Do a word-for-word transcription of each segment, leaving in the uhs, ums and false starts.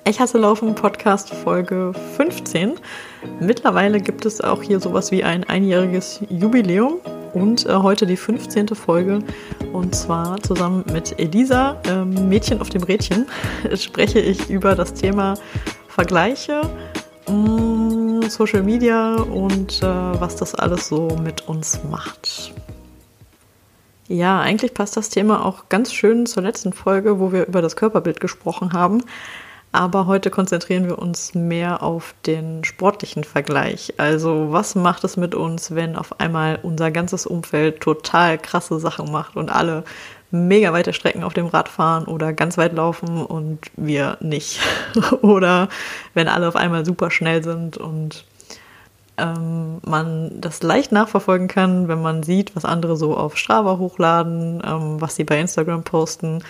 Ich hasse Laufen, Podcast Folge fünfzehn. Mittlerweile gibt es auch hier sowas wie ein einjähriges Jubiläum und äh, heute die fünfzehnte Folge. Und zwar zusammen mit Elisa, äh, Mädchen auf dem Rädchen, spreche ich über das Thema Vergleiche, mh, Social Media und äh, was das alles so mit uns macht. Ja, eigentlich passt das Thema auch ganz schön zur letzten Folge, wo wir über das Körperbild gesprochen haben. Aber heute konzentrieren wir uns mehr auf den sportlichen Vergleich. Also was macht es mit uns, wenn auf einmal unser ganzes Umfeld total krasse Sachen macht und alle mega weite Strecken auf dem Rad fahren oder ganz weit laufen und wir nicht. Oder wenn alle auf einmal super schnell sind und ähm, man das leicht nachverfolgen kann, wenn man sieht, was andere so auf Strava hochladen, ähm, was sie bei Instagram posten.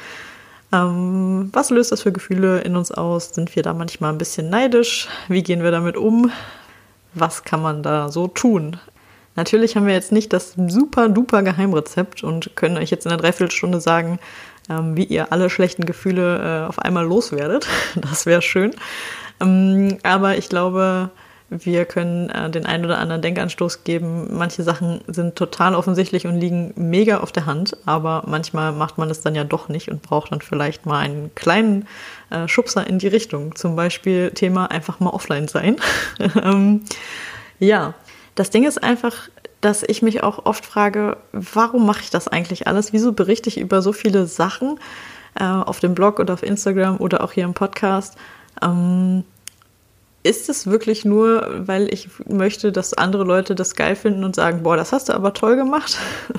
Ähm, was löst das für Gefühle in uns aus? Sind wir da manchmal ein bisschen neidisch? Wie gehen wir damit um? Was kann man da so tun? Natürlich haben wir jetzt nicht das super duper Geheimrezept und können euch jetzt in einer Dreiviertelstunde sagen, ähm, wie ihr alle schlechten Gefühle äh, auf einmal loswerdet. Das wäre schön. Ähm, aber ich glaube, wir können äh, den einen oder anderen Denkanstoß geben. Manche Sachen sind total offensichtlich und liegen mega auf der Hand, aber manchmal macht man es dann ja doch nicht und braucht dann vielleicht mal einen kleinen äh, Schubser in die Richtung. Zum Beispiel Thema einfach mal offline sein. ähm, ja, das Ding ist einfach, dass ich mich auch oft frage, warum mache ich das eigentlich alles? Wieso berichte ich über so viele Sachen äh, auf dem Blog oder auf Instagram oder auch hier im Podcast? Ähm, Ist es wirklich nur, weil ich möchte, dass andere Leute das geil finden und sagen, boah, das hast du aber toll gemacht?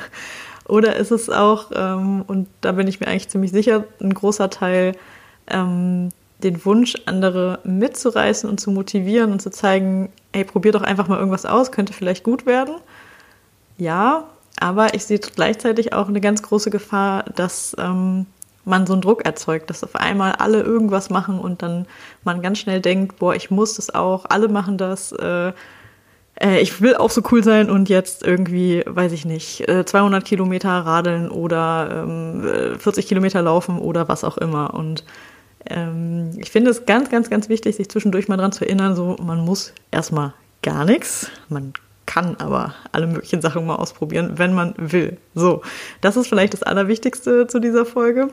Oder ist es auch, ähm, und da bin ich mir eigentlich ziemlich sicher, ein großer Teil, ähm, den Wunsch, andere mitzureißen und zu motivieren und zu zeigen, hey, probier doch einfach mal irgendwas aus, könnte vielleicht gut werden. Ja, aber ich sehe gleichzeitig auch eine ganz große Gefahr, dass ähm, man so einen Druck erzeugt, dass auf einmal alle irgendwas machen und dann man ganz schnell denkt, boah, ich muss das auch, alle machen das, äh, äh, ich will auch so cool sein und jetzt irgendwie, weiß ich nicht, äh, zweihundert Kilometer radeln oder ähm, vierzig Kilometer laufen oder was auch immer. Und ähm, ich finde es ganz, ganz, ganz wichtig, sich zwischendurch mal dran zu erinnern, so man muss erstmal gar nichts, man kann aber alle möglichen Sachen mal ausprobieren, wenn man will. So, das ist vielleicht das Allerwichtigste zu dieser Folge.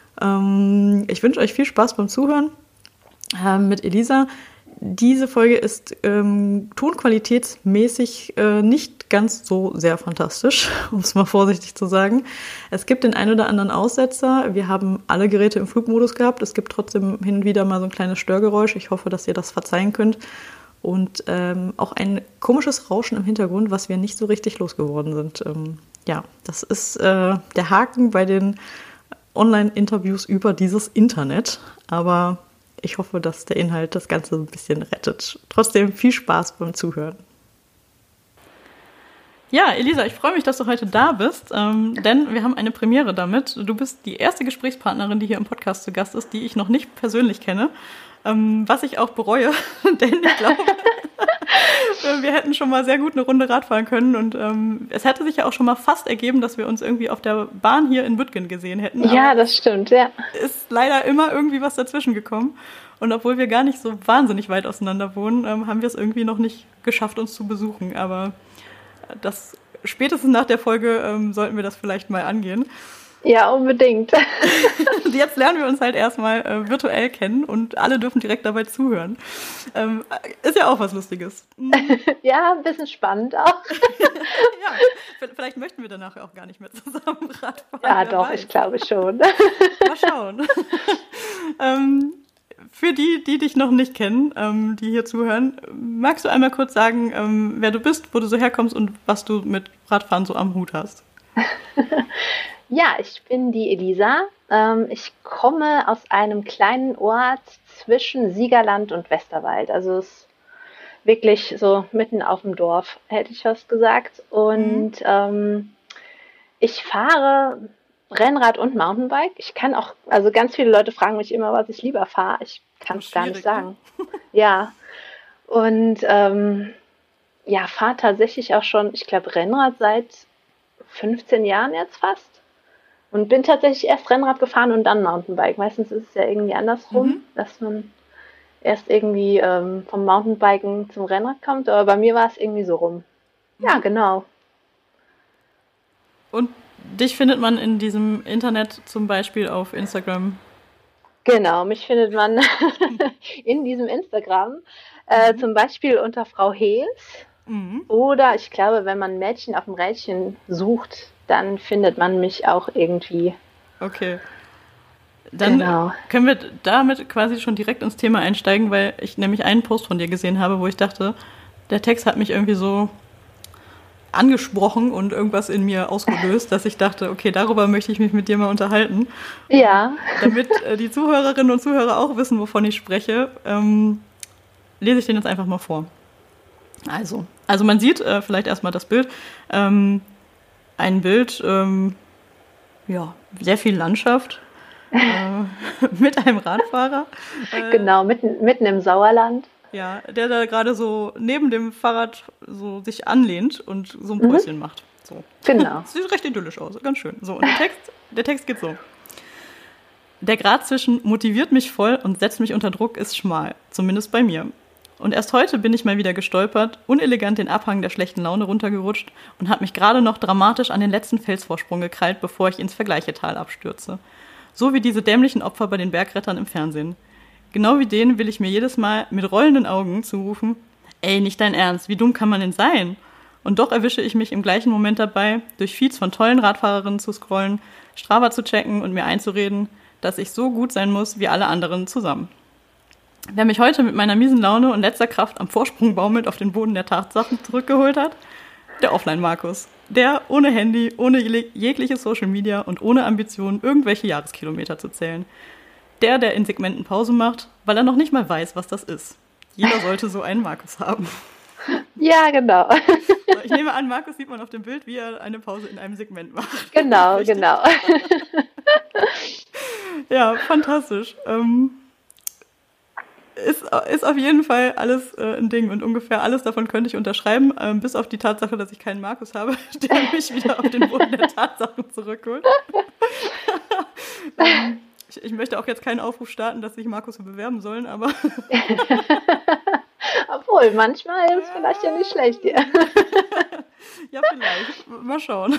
Ähm, ich wünsche euch viel Spaß beim Zuhören äh, mit Elisa. Diese Folge ist ähm, tonqualitätsmäßig äh, nicht ganz so sehr fantastisch, um es mal vorsichtig zu sagen. Es gibt den einen oder anderen Aussetzer. Wir haben alle Geräte im Flugmodus gehabt. Es gibt trotzdem hin und wieder mal so ein kleines Störgeräusch. Ich hoffe, dass ihr das verzeihen könnt. Und ähm, auch ein komisches Rauschen im Hintergrund, was wir nicht so richtig losgeworden sind. Ähm, ja, das ist äh, der Haken bei den Online-Interviews über dieses Internet. Aber ich hoffe, dass der Inhalt das Ganze ein bisschen rettet. Trotzdem viel Spaß beim Zuhören. Ja, Elisa, ich freue mich, dass du heute da bist, ähm, denn wir haben eine Premiere damit. Du bist die erste Gesprächspartnerin, die hier im Podcast zu Gast ist, die ich noch nicht persönlich kenne. Ähm, was ich auch bereue, denn ich glaube, wir hätten schon mal sehr gut eine Runde Rad fahren können und ähm, es hätte sich ja auch schon mal fast ergeben, dass wir uns irgendwie auf der Bahn hier in Büttgen gesehen hätten. Ja, das stimmt, ja. Ist leider immer irgendwie was dazwischen gekommen und obwohl wir gar nicht so wahnsinnig weit auseinander wohnen, ähm, haben wir es irgendwie noch nicht geschafft, uns zu besuchen, aber das spätestens nach der Folge ähm, sollten wir das vielleicht mal angehen. Ja, unbedingt. Jetzt lernen wir uns halt erstmal äh, virtuell kennen und alle dürfen direkt dabei zuhören. Ähm, ist ja auch was Lustiges. Ja, ein bisschen spannend auch. Ja, vielleicht möchten wir danach auch gar nicht mehr zusammen Rad fahren. Ja, doch, weiß. Ich glaube schon. Mal schauen. ähm, für die, die dich noch nicht kennen, ähm, die hier zuhören, magst du einmal kurz sagen, ähm, wer du bist, wo du so herkommst und was du mit Radfahren so am Hut hast? Ja, ich bin die Elisa. Ähm, ich komme aus einem kleinen Ort zwischen Siegerland und Westerwald. Also es ist wirklich so mitten auf dem Dorf, hätte ich fast gesagt. Und mhm. ähm, ich fahre Rennrad und Mountainbike. Ich kann auch, also ganz viele Leute fragen mich immer, was ich lieber fahre. Ich kann es gar nicht sagen. Ne? Ja. Und ähm, ja, fahre tatsächlich auch schon, ich glaube, Rennrad seit fünfzehn Jahren jetzt fast. Und bin tatsächlich erst Rennrad gefahren und dann Mountainbike. Meistens ist es ja irgendwie andersrum, mhm. dass man erst irgendwie ähm, vom Mountainbiken zum Rennrad kommt, aber bei mir war es irgendwie so rum. Ja, Mhm. genau. Und dich findet man in diesem Internet zum Beispiel auf Instagram. Genau, mich findet man in diesem Instagram, äh, Mhm. zum Beispiel unter Frau Hees. Mhm. Oder ich glaube, wenn man Mädchen auf dem Rädchen sucht, dann findet man mich auch irgendwie. Okay. Dann Genau. können wir damit quasi schon direkt ins Thema einsteigen, weil ich nämlich einen Post von dir gesehen habe, wo ich dachte, der Text hat mich irgendwie so angesprochen und irgendwas in mir ausgelöst, dass ich dachte, okay, darüber möchte ich mich mit dir mal unterhalten. Und Ja, damit äh, die Zuhörerinnen und Zuhörer auch wissen, wovon ich spreche, ähm, lese ich den jetzt einfach mal vor. Also, also man sieht äh, vielleicht erstmal das Bild. Ähm, ein Bild, ähm, ja, sehr viel Landschaft äh, mit einem Radfahrer. Äh, genau, mitten, mitten im Sauerland. Ja, der da gerade so neben dem Fahrrad so sich anlehnt und so ein Mhm, Päuschen macht. So. genau. Sieht recht idyllisch aus, ganz schön. So, und der Text, der Text geht so. Der Grad zwischen motiviert mich voll und setzt mich unter Druck ist schmal, zumindest bei mir. Und erst heute bin ich mal wieder gestolpert, unelegant den Abhang der schlechten Laune runtergerutscht und habe mich gerade noch dramatisch an den letzten Felsvorsprung gekrallt, bevor ich ins Vergleichetal abstürze. So wie diese dämlichen Opfer bei den Bergrettern im Fernsehen. Genau wie denen will ich mir jedes Mal mit rollenden Augen zurufen, ey, nicht dein Ernst, wie dumm kann man denn sein? Und doch erwische ich mich im gleichen Moment dabei, durch Feeds von tollen Radfahrerinnen zu scrollen, Strava zu checken und mir einzureden, dass ich so gut sein muss wie alle anderen zusammen. Wer mich heute mit meiner miesen Laune und letzter Kraft am Vorsprung baumelt auf den Boden der Tatsachen zurückgeholt hat, der Offline-Markus. Der ohne Handy, ohne jegliche Social Media und ohne Ambitionen, irgendwelche Jahreskilometer zu zählen. Der, der in Segmenten Pause macht, weil er noch nicht mal weiß, was das ist. Jeder sollte so einen Markus haben. Ja, genau. So, ich nehme an, Markus sieht man auf dem Bild, wie er eine Pause in einem Segment macht. Genau, Richtig? genau. Ja, fantastisch. Ähm, ist, ist auf jeden Fall alles äh, ein Ding und ungefähr alles davon könnte ich unterschreiben, ähm, bis auf die Tatsache, dass ich keinen Markus habe, der mich wieder auf den Boden der Tatsachen zurückholt. ähm, ich, ich möchte auch jetzt keinen Aufruf starten, dass sich Markus bewerben sollen, aber Obwohl, manchmal ist es vielleicht ja nicht schlecht hier. ja, vielleicht. Mal schauen.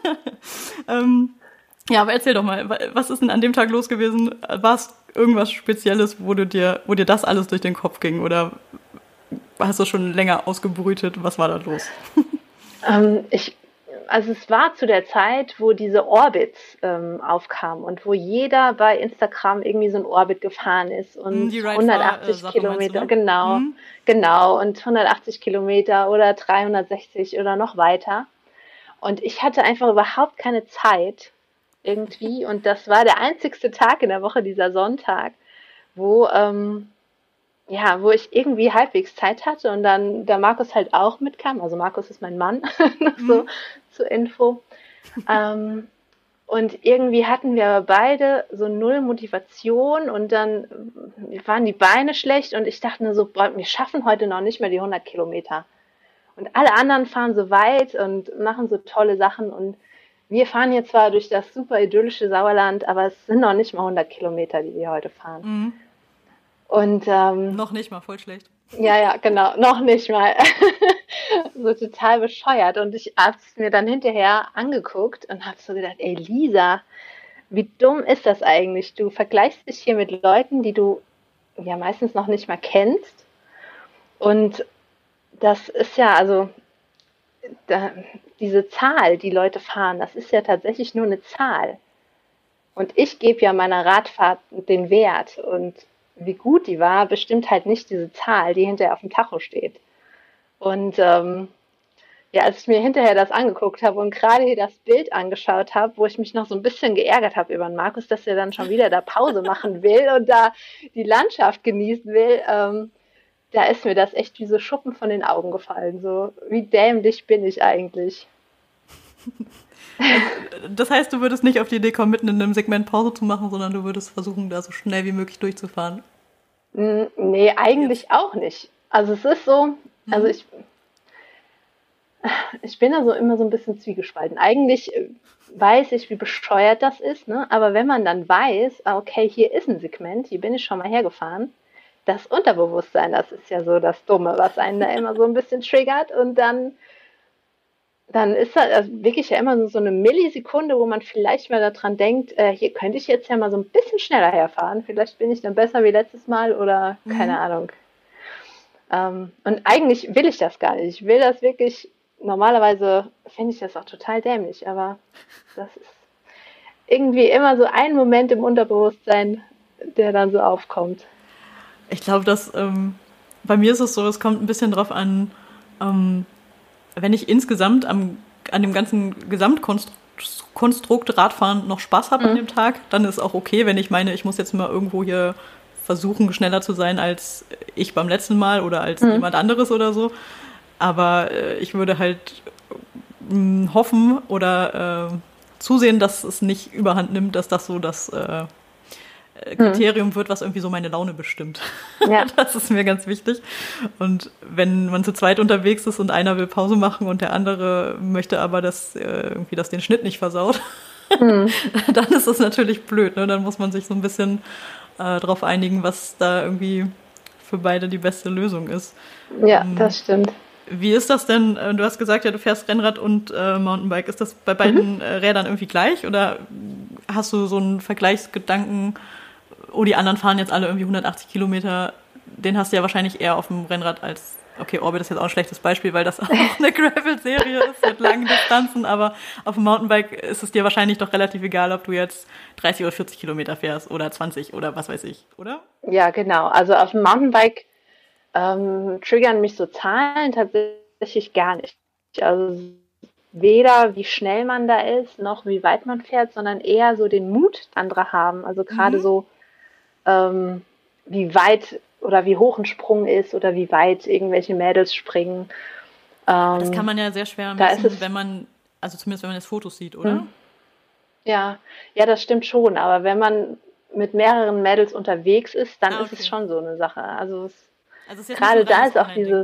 ähm, ja, aber erzähl doch mal, was ist denn an dem Tag los gewesen? War es irgendwas Spezielles, wo du dir, wo dir das alles durch den Kopf ging? Oder hast du schon länger ausgebrütet? Was war da los? Ähm, ich, also es war zu der Zeit, wo diese Orbits ähm, aufkamen und wo jeder bei Instagram irgendwie so ein Orbit gefahren ist und Die hundertachtzig Ride-Fahr-Sache meinst du, Kilometer, ne? genau, Hm? genau, und hundertachtzig Kilometer oder dreihundertsechzig oder noch weiter. Und ich hatte einfach überhaupt keine Zeit irgendwie. Und das war der einzigste Tag in der Woche, dieser Sonntag, wo, ähm, ja, wo ich irgendwie halbwegs Zeit hatte und dann der Markus halt auch mitkam. Also Markus ist mein Mann, noch Hm? so zur Info. Ähm, und irgendwie hatten wir beide so null Motivation und dann waren die Beine schlecht und ich dachte nur so, boah, wir schaffen heute noch nicht mehr die hundert Kilometer. Und alle anderen fahren so weit und machen so tolle Sachen und wir fahren hier zwar durch das super idyllische Sauerland, aber es sind noch nicht mal hundert Kilometer, die wir heute fahren. Hm? Und ähm, Noch nicht mal, voll schlecht. ja, ja, genau, noch nicht mal. So total bescheuert. Und ich habe es mir dann hinterher angeguckt und habe so gedacht, ey Lisa, wie dumm ist das eigentlich? Du vergleichst dich hier mit Leuten, die du ja meistens noch nicht mal kennst. Und das ist ja, also da, diese Zahl, die Leute fahren, das ist ja tatsächlich nur eine Zahl. Und ich gebe ja meiner Radfahrt den Wert. Und wie gut die war, bestimmt halt nicht diese Zahl, die hinterher auf dem Tacho steht. Und ähm, ja, als ich mir hinterher das angeguckt habe und gerade hier das Bild angeschaut habe, wo ich mich noch so ein bisschen geärgert habe über den Markus, dass er dann schon wieder da Pause machen will und da die Landschaft genießen will, ähm, da ist mir das echt wie so Schuppen von den Augen gefallen. So, wie dämlich bin ich eigentlich? Das heißt, du würdest nicht auf die Idee kommen, mitten in einem Segment Pause zu machen, sondern du würdest versuchen, da so schnell wie möglich durchzufahren. Hm, nee, Jetzt. eigentlich auch nicht. Also es ist so, also Hm? ich, ich bin da so immer so ein bisschen zwiegespalten. Eigentlich äh, weiß ich, wie bescheuert das ist, ne? Aber wenn man dann weiß, ah, okay, hier ist ein Segment, hier bin ich schon mal hergefahren, das Unterbewusstsein, das ist ja so das Dumme, was einen da immer so ein bisschen triggert und dann, dann ist das also wirklich ja immer so eine Millisekunde, wo man vielleicht mal daran denkt, äh, hier könnte ich jetzt ja mal so ein bisschen schneller herfahren, vielleicht bin ich dann besser wie letztes Mal oder keine Mhm. Ahnung. Ähm, und eigentlich will ich das gar nicht. Ich will das wirklich, normalerweise fände ich das auch total dämlich, aber das ist irgendwie immer so ein Moment im Unterbewusstsein, der dann so aufkommt. Ich glaube, dass ähm, bei mir ist es so, es kommt ein bisschen drauf an, ähm, wenn ich insgesamt am, an dem ganzen Gesamtkonstrukt Radfahren noch Spaß habe an Mhm. dem Tag, dann ist auch okay, wenn ich meine, ich muss jetzt mal irgendwo hier versuchen, schneller zu sein als ich beim letzten Mal oder als Mhm. jemand anderes oder so. Aber äh, ich würde halt mh, hoffen oder äh, zusehen, dass es nicht überhand nimmt, dass das so das äh, Mhm. Kriterium wird, was irgendwie so meine Laune bestimmt. Ja, Das ist mir ganz wichtig. Und wenn man zu zweit unterwegs ist und einer will Pause machen und der andere möchte aber, dass äh, irgendwie das den Schnitt nicht versaut, mhm. dann ist das natürlich blöd. Ne? Dann muss man sich so ein bisschen äh, darauf einigen, was da irgendwie für beide die beste Lösung ist. Ja, Ähm, das stimmt. wie ist das denn? äh, Du hast gesagt, ja, du fährst Rennrad und äh, Mountainbike. Ist das bei Mhm. beiden äh, Rädern irgendwie gleich oder hast du so einen Vergleichsgedanken? Oh, die anderen fahren jetzt alle irgendwie hundertachtzig Kilometer. Den hast du ja wahrscheinlich eher auf dem Rennrad als, okay, Orbit ist jetzt auch ein schlechtes Beispiel, weil das auch eine Gravel-Serie ist mit langen Distanzen, aber auf dem Mountainbike ist es dir wahrscheinlich doch relativ egal, ob du jetzt dreißig oder vierzig Kilometer fährst oder zwanzig oder was weiß ich, oder? Ja, genau. Also auf dem Mountainbike ähm, triggern mich so Zahlen tatsächlich gar nicht. Also weder wie schnell man da ist, noch wie weit man fährt, sondern eher so den Mut andere haben. Also gerade Mhm. so, ähm, wie weit oder wie hoch ein Sprung ist oder wie weit irgendwelche Mädels springen. Das kann Ähm, man ja sehr schwer da ist messen, es, wenn man, also zumindest wenn man jetzt Fotos sieht, oder? hm, ja, ja, das stimmt schon. Aber wenn man mit mehreren Mädels unterwegs ist, dann Ah, ist es okay. schon so eine Sache. Also es, Also es ist jetzt nicht so ein gerade da reines ist auch Online-Ding. dieses,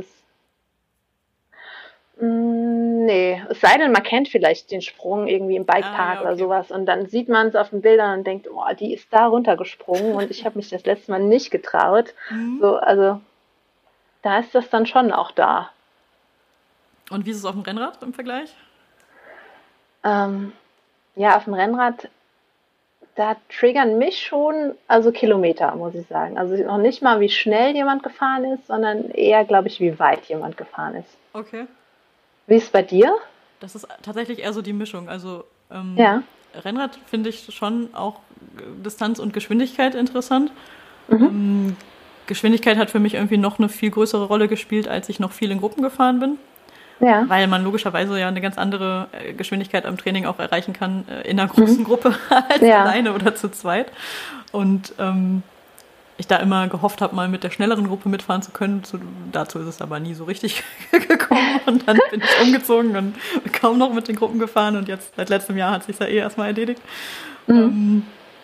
mm, nee, es sei denn, man kennt vielleicht den Sprung irgendwie im Ah, Bikepark ja, oder okay. sowas und dann sieht man es auf den Bildern und denkt, oh, die ist da runtergesprungen und ich habe mich das letzte Mal nicht getraut. Mhm. So, also da ist das dann schon auch da. Und wie ist es auf dem Rennrad im Vergleich? Ähm, ja, auf dem Rennrad, da triggern mich schon, also Kilometer, muss ich sagen. Also noch nicht mal, wie schnell jemand gefahren ist, sondern eher, glaube ich, wie weit jemand gefahren ist. Okay. Wie ist es bei dir? Das ist tatsächlich eher so die Mischung. Also ähm, Ja. Rennrad finde ich schon auch äh, Distanz und Geschwindigkeit interessant. Mhm. Ähm, Geschwindigkeit hat für mich irgendwie noch eine viel größere Rolle gespielt, als ich noch viel in Gruppen gefahren bin, Ja. weil man logischerweise ja eine ganz andere äh, Geschwindigkeit am Training auch erreichen kann äh, in einer Mhm. großen Gruppe als Ja. alleine oder zu zweit. Und ähm, ich da immer gehofft habe, mal mit der schnelleren Gruppe mitfahren zu können. Zu, dazu ist es aber nie so richtig gekommen. Und dann bin ich umgezogen und kaum noch mit den Gruppen gefahren. Und jetzt, seit letztem Jahr, hat sich ja eh erstmal erledigt. Mhm. Ähm,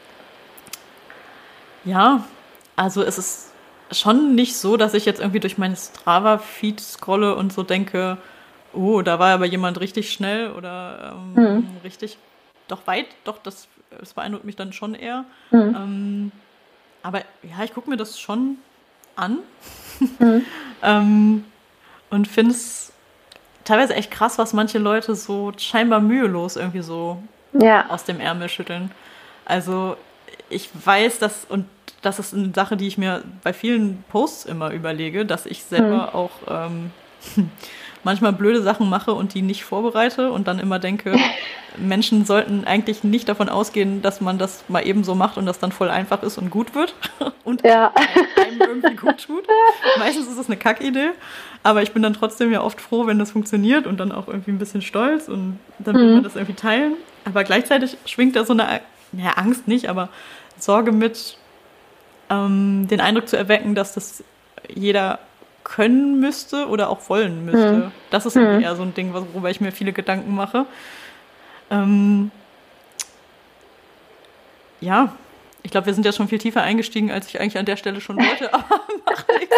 ja, also es ist schon nicht so, dass ich jetzt irgendwie durch meine Strava-Feed scrolle und so denke, oh, da war aber jemand richtig schnell oder ähm, Mhm. richtig doch weit. Doch, das, das beeindruckt mich dann schon eher. Mhm. Ähm, aber ja, ich gucke mir das schon an Mhm. ähm, und finde es teilweise echt krass, was manche Leute so scheinbar mühelos irgendwie so Ja. aus dem Ärmel schütteln. Also ich weiß, dass, und das ist eine Sache, die ich mir bei vielen Posts immer überlege, dass ich Mhm. selber auch ähm, manchmal blöde Sachen mache und die nicht vorbereite und dann immer denke, Menschen sollten eigentlich nicht davon ausgehen, dass man das mal eben so macht und das dann voll einfach ist und gut wird und Ja. einem irgendwie gut tut. Meistens ist es eine Kackidee, aber ich bin dann trotzdem ja oft froh, wenn das funktioniert und dann auch irgendwie ein bisschen stolz und dann will man Mhm. das irgendwie teilen. Aber gleichzeitig schwingt da so eine, naja, Angst nicht, aber Sorge mit, ähm, den Eindruck zu erwecken, dass das jeder können müsste oder auch wollen müsste. Mhm. Das ist irgendwie Mhm. eher so ein Ding, worüber ich mir viele Gedanken mache. Ähm, ja, ich glaube, wir sind jetzt schon viel tiefer eingestiegen, als ich eigentlich an der Stelle schon wollte, aber macht nichts.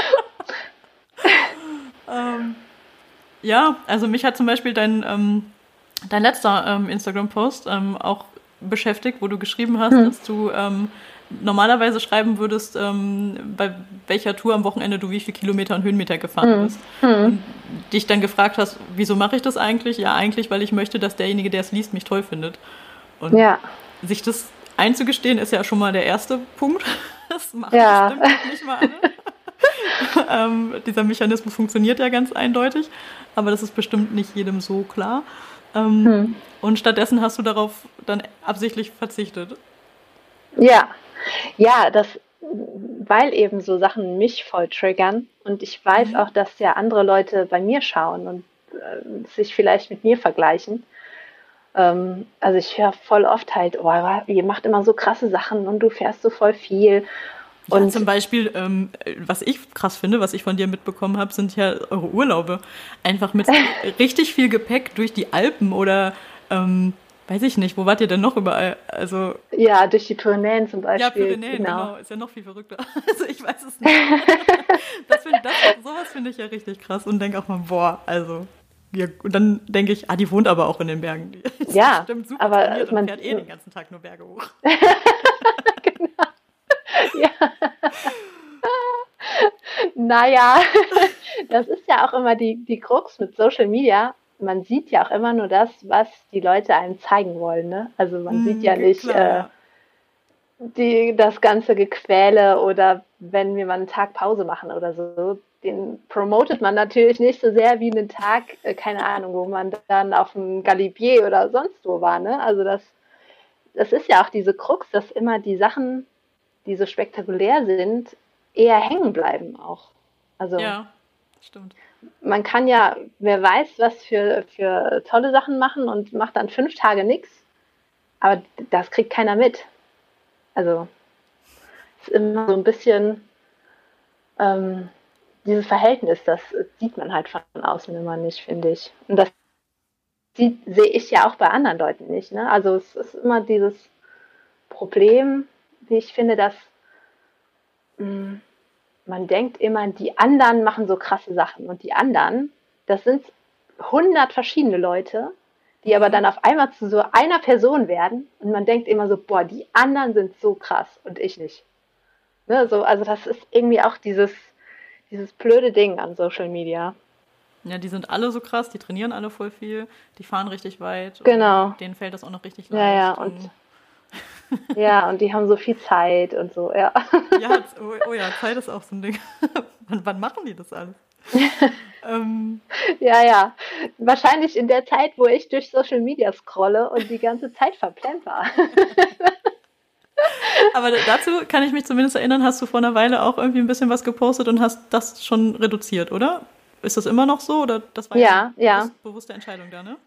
ähm, ja, also mich hat zum Beispiel dein, ähm, dein letzter ähm, Instagram-Post ähm, auch beschäftigt, wo du geschrieben hast, Mhm. dass du ähm, normalerweise schreiben würdest, ähm, bei welcher Tour am Wochenende du wie viel Kilometer und Höhenmeter gefahren bist. Mhm. Und dich dann gefragt hast, wieso mache ich das eigentlich? Ja, eigentlich, weil ich möchte, dass derjenige, der es liest, mich toll findet. Und ja. sich das einzugestehen, ist ja schon mal der erste Punkt. Das machen Ja. bestimmt auch nicht mal alle. ähm, dieser Mechanismus funktioniert ja ganz eindeutig, aber das ist bestimmt nicht jedem so klar. Ähm, hm. Und stattdessen hast du darauf dann absichtlich verzichtet. Ja, ja, das, weil eben so Sachen mich voll triggern und ich weiß mhm. auch, dass ja andere Leute bei mir schauen und äh, sich vielleicht mit mir vergleichen. Ähm, also ich höre voll oft halt, oh, ihr macht immer so krasse Sachen und du fährst so voll viel. Und ja, zum Beispiel, ähm, was ich krass finde, was ich von dir mitbekommen habe, sind ja eure Urlaube. Einfach mit richtig viel Gepäck durch die Alpen oder, ähm, weiß ich nicht, wo wart ihr denn noch überall? Also ja, durch die Pyrenäen zum Beispiel. Ja, Pyrenäen, genau. genau. Ist ja noch viel verrückter. Also ich weiß es nicht. das find, das, sowas finde ich ja richtig krass und denke auch mal, boah, also... Ja, und dann denke ich, ah, die wohnt aber auch in den Bergen. Die ist ja, bestimmt super aber trainiert man und fährt eh den ganzen Tag nur Berge hoch. Genau. Ja. Naja, das ist ja auch immer die, die Krux mit Social Media. Man sieht ja auch immer nur das, was die Leute einem zeigen wollen. Ne? Also man mm, sieht ja nicht klar, äh, die, das ganze Gequäle oder wenn wir mal einen Tag Pause machen oder so. Den promotet man natürlich nicht so sehr wie einen Tag, äh, keine Ahnung, wo man dann auf dem Galibier oder sonst wo war. Ne? Also das, das ist ja auch diese Krux, dass immer die Sachen, die so spektakulär sind, eher hängen bleiben auch. Also ja, stimmt. Man kann ja, wer weiß, was für, für tolle Sachen machen und macht dann fünf Tage nichts, aber das kriegt keiner mit. Also es ist immer so ein bisschen ähm, dieses Verhältnis, das sieht man halt von außen immer nicht, finde ich. Und das sehe ich ja auch bei anderen Leuten nicht. Ne? Also es ist immer dieses Problem, wie ich finde, dass mh, man denkt immer, die anderen machen so krasse Sachen. Und die anderen, das sind hundert verschiedene Leute, die aber dann auf einmal zu so einer Person werden. Und man denkt immer so, boah, die anderen sind so krass und ich nicht. Ne? So, also das ist irgendwie auch dieses, dieses blöde Ding an Social Media. Ja, die sind alle so krass, die trainieren alle voll viel, die fahren richtig weit. Genau. Und denen fällt das auch noch richtig leicht. Ja, ja, und, und ja, und die haben so viel Zeit und so, ja. Ja, oh, oh ja, Zeit ist auch so ein Ding. wann, wann machen die das alles? ähm, ja, ja. Wahrscheinlich in der Zeit, wo ich durch Social Media scrolle und die ganze Zeit verplant war. Aber dazu kann ich mich zumindest erinnern, hast du vor einer Weile auch irgendwie ein bisschen was gepostet und hast das schon reduziert, oder? Ist das immer noch so? Oder das war ja, eine ja. bewusst, bewusste Entscheidung da, ne?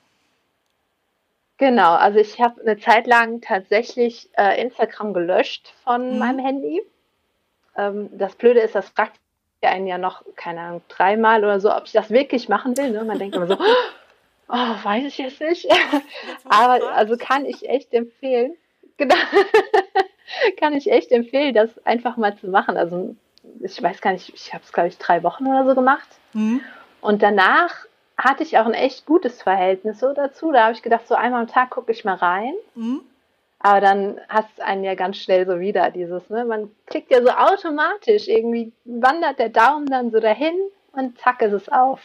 Genau, also ich habe eine Zeit lang tatsächlich äh, Instagram gelöscht von mhm. meinem Handy. Ähm, das Blöde ist, das fragt ja einen ja noch, keine Ahnung, dreimal oder so, ob ich das wirklich machen will. Ne? Man denkt immer so, oh, weiß ich jetzt nicht. Jetzt Aber also kann ich echt empfehlen, genau, kann ich echt empfehlen, das einfach mal zu machen. Also ich weiß gar nicht, ich habe es, glaube ich, drei Wochen oder so gemacht. Mhm. Und danach hatte ich auch ein echt gutes Verhältnis so dazu. Da habe ich gedacht, so einmal am Tag gucke ich mal rein. Mhm. Aber dann hat es einen ja ganz schnell so wieder, dieses, ne, man klickt ja so automatisch, irgendwie wandert der Daumen dann so dahin und zack ist es auf.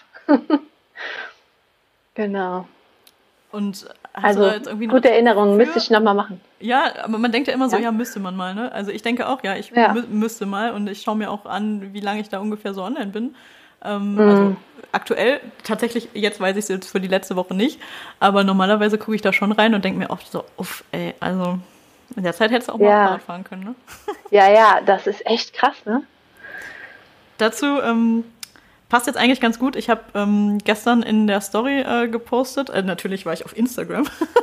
Genau. Und hast also, du da jetzt irgendwie gute Erinnerungen, müsste ich nochmal machen. Ja, aber man denkt ja immer so, ja, ja müsste man mal, ne? Also ich denke auch, ja, ich ja. mü- müsste mal und ich schaue mir auch an, wie lange ich da ungefähr so online bin. Ähm, mm. Also aktuell, tatsächlich, jetzt weiß ich es jetzt für die letzte Woche nicht, aber normalerweise gucke ich da schon rein und denke mir oft so, uff, ey, also in der Zeit hättest du auch mal ja. Fahrrad fahren können, ne? Ja, ja, das ist echt krass, ne? Dazu ähm, passt jetzt eigentlich ganz gut. Ich habe ähm, gestern in der Story äh, gepostet, äh, natürlich war ich auf Instagram.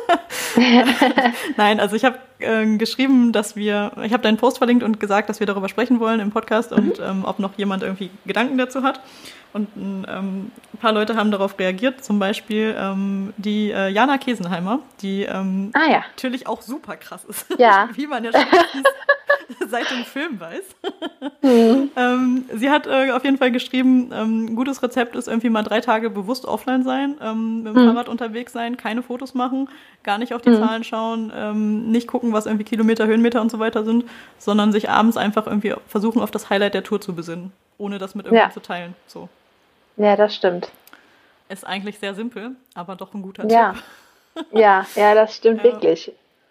Nein, also ich habe äh, geschrieben, dass wir, ich habe deinen Post verlinkt und gesagt, dass wir darüber sprechen wollen im Podcast mhm. und ähm, ob noch jemand irgendwie Gedanken dazu hat. Und ähm, ein paar Leute haben darauf reagiert, zum Beispiel ähm, die äh, Jana Kesenheimer, die ähm, ah, ja. natürlich auch super krass ist, ja. wie man ja spätestens seit dem Film weiß. Mhm. ähm, sie hat äh, auf jeden Fall geschrieben, ähm, ein gutes Rezept ist irgendwie mal drei Tage bewusst offline sein, ähm, mit dem mhm. Fahrrad unterwegs sein, keine Fotos machen, gar nicht auf die mhm. Zahlen schauen, ähm, nicht gucken, was irgendwie Kilometer, Höhenmeter und so weiter sind, sondern sich abends einfach irgendwie versuchen, auf das Highlight der Tour zu besinnen, ohne das mit irgendjemandem ja. zu teilen. So. Ja, das stimmt. Ist eigentlich sehr simpel, aber doch ein guter ja. Tipp. Ja, ja, das stimmt ja. wirklich.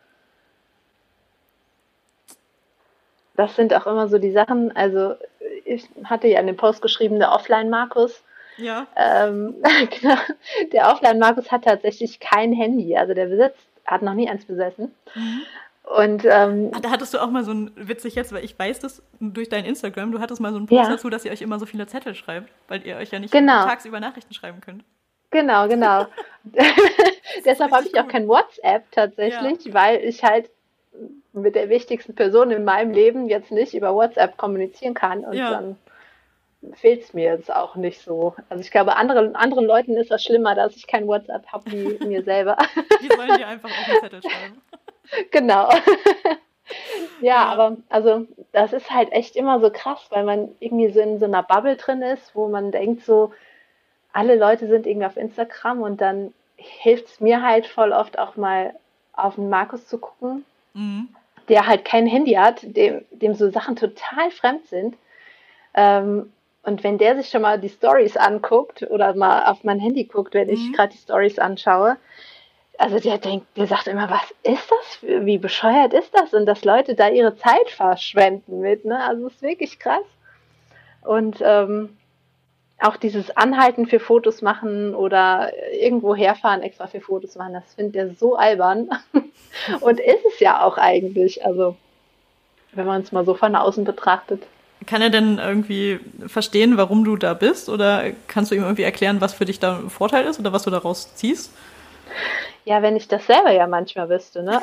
Das sind auch immer so die Sachen, also ich hatte ja in dem Post geschrieben, der Offline-Markus. Ja. Ähm, genau, der Offline-Markus hat tatsächlich kein Handy, also der besitzt, hat noch nie eins besessen. Mhm. Und ähm, da hattest du auch mal so ein, witzig jetzt, weil ich weiß das durch dein Instagram, du hattest mal so einen Post ja. dazu, dass ihr euch immer so viele Zettel schreibt, weil ihr euch ja nicht genau. tagsüber Nachrichten schreiben könnt. Genau, genau. Deshalb habe ich auch kein WhatsApp tatsächlich, ja. weil ich halt mit der wichtigsten Person in meinem Leben jetzt nicht über WhatsApp kommunizieren kann und ja. dann fehlt es mir jetzt auch nicht so. Also ich glaube, andere, anderen Leuten ist das schlimmer, dass ich kein WhatsApp habe wie mir selber. Die sollen dir einfach auf den Zettel schreiben. Genau. ja, ja, aber also das ist halt echt immer so krass, weil man irgendwie so in so einer Bubble drin ist, wo man denkt so, alle Leute sind irgendwie auf Instagram und dann hilft es mir halt voll oft auch mal auf den Markus zu gucken, mhm. der halt kein Handy hat, dem, dem so Sachen total fremd sind. Ähm, und wenn der sich schon mal die Stories anguckt oder mal auf mein Handy guckt, wenn mhm. ich gerade die Stories anschaue, also der denkt, der sagt immer, was ist das für, wie bescheuert ist das? Und dass Leute da ihre Zeit verschwenden mit, ne? Also es ist wirklich krass. Und ähm, auch dieses Anhalten für Fotos machen oder irgendwo herfahren extra für Fotos machen, das findet er so albern. Und ist es ja auch eigentlich, also wenn man es mal so von außen betrachtet. Kann er denn irgendwie verstehen, warum du da bist? Oder kannst du ihm irgendwie erklären, was für dich da ein Vorteil ist oder was du daraus ziehst? Ja, wenn ich das selber ja manchmal wüsste, ne?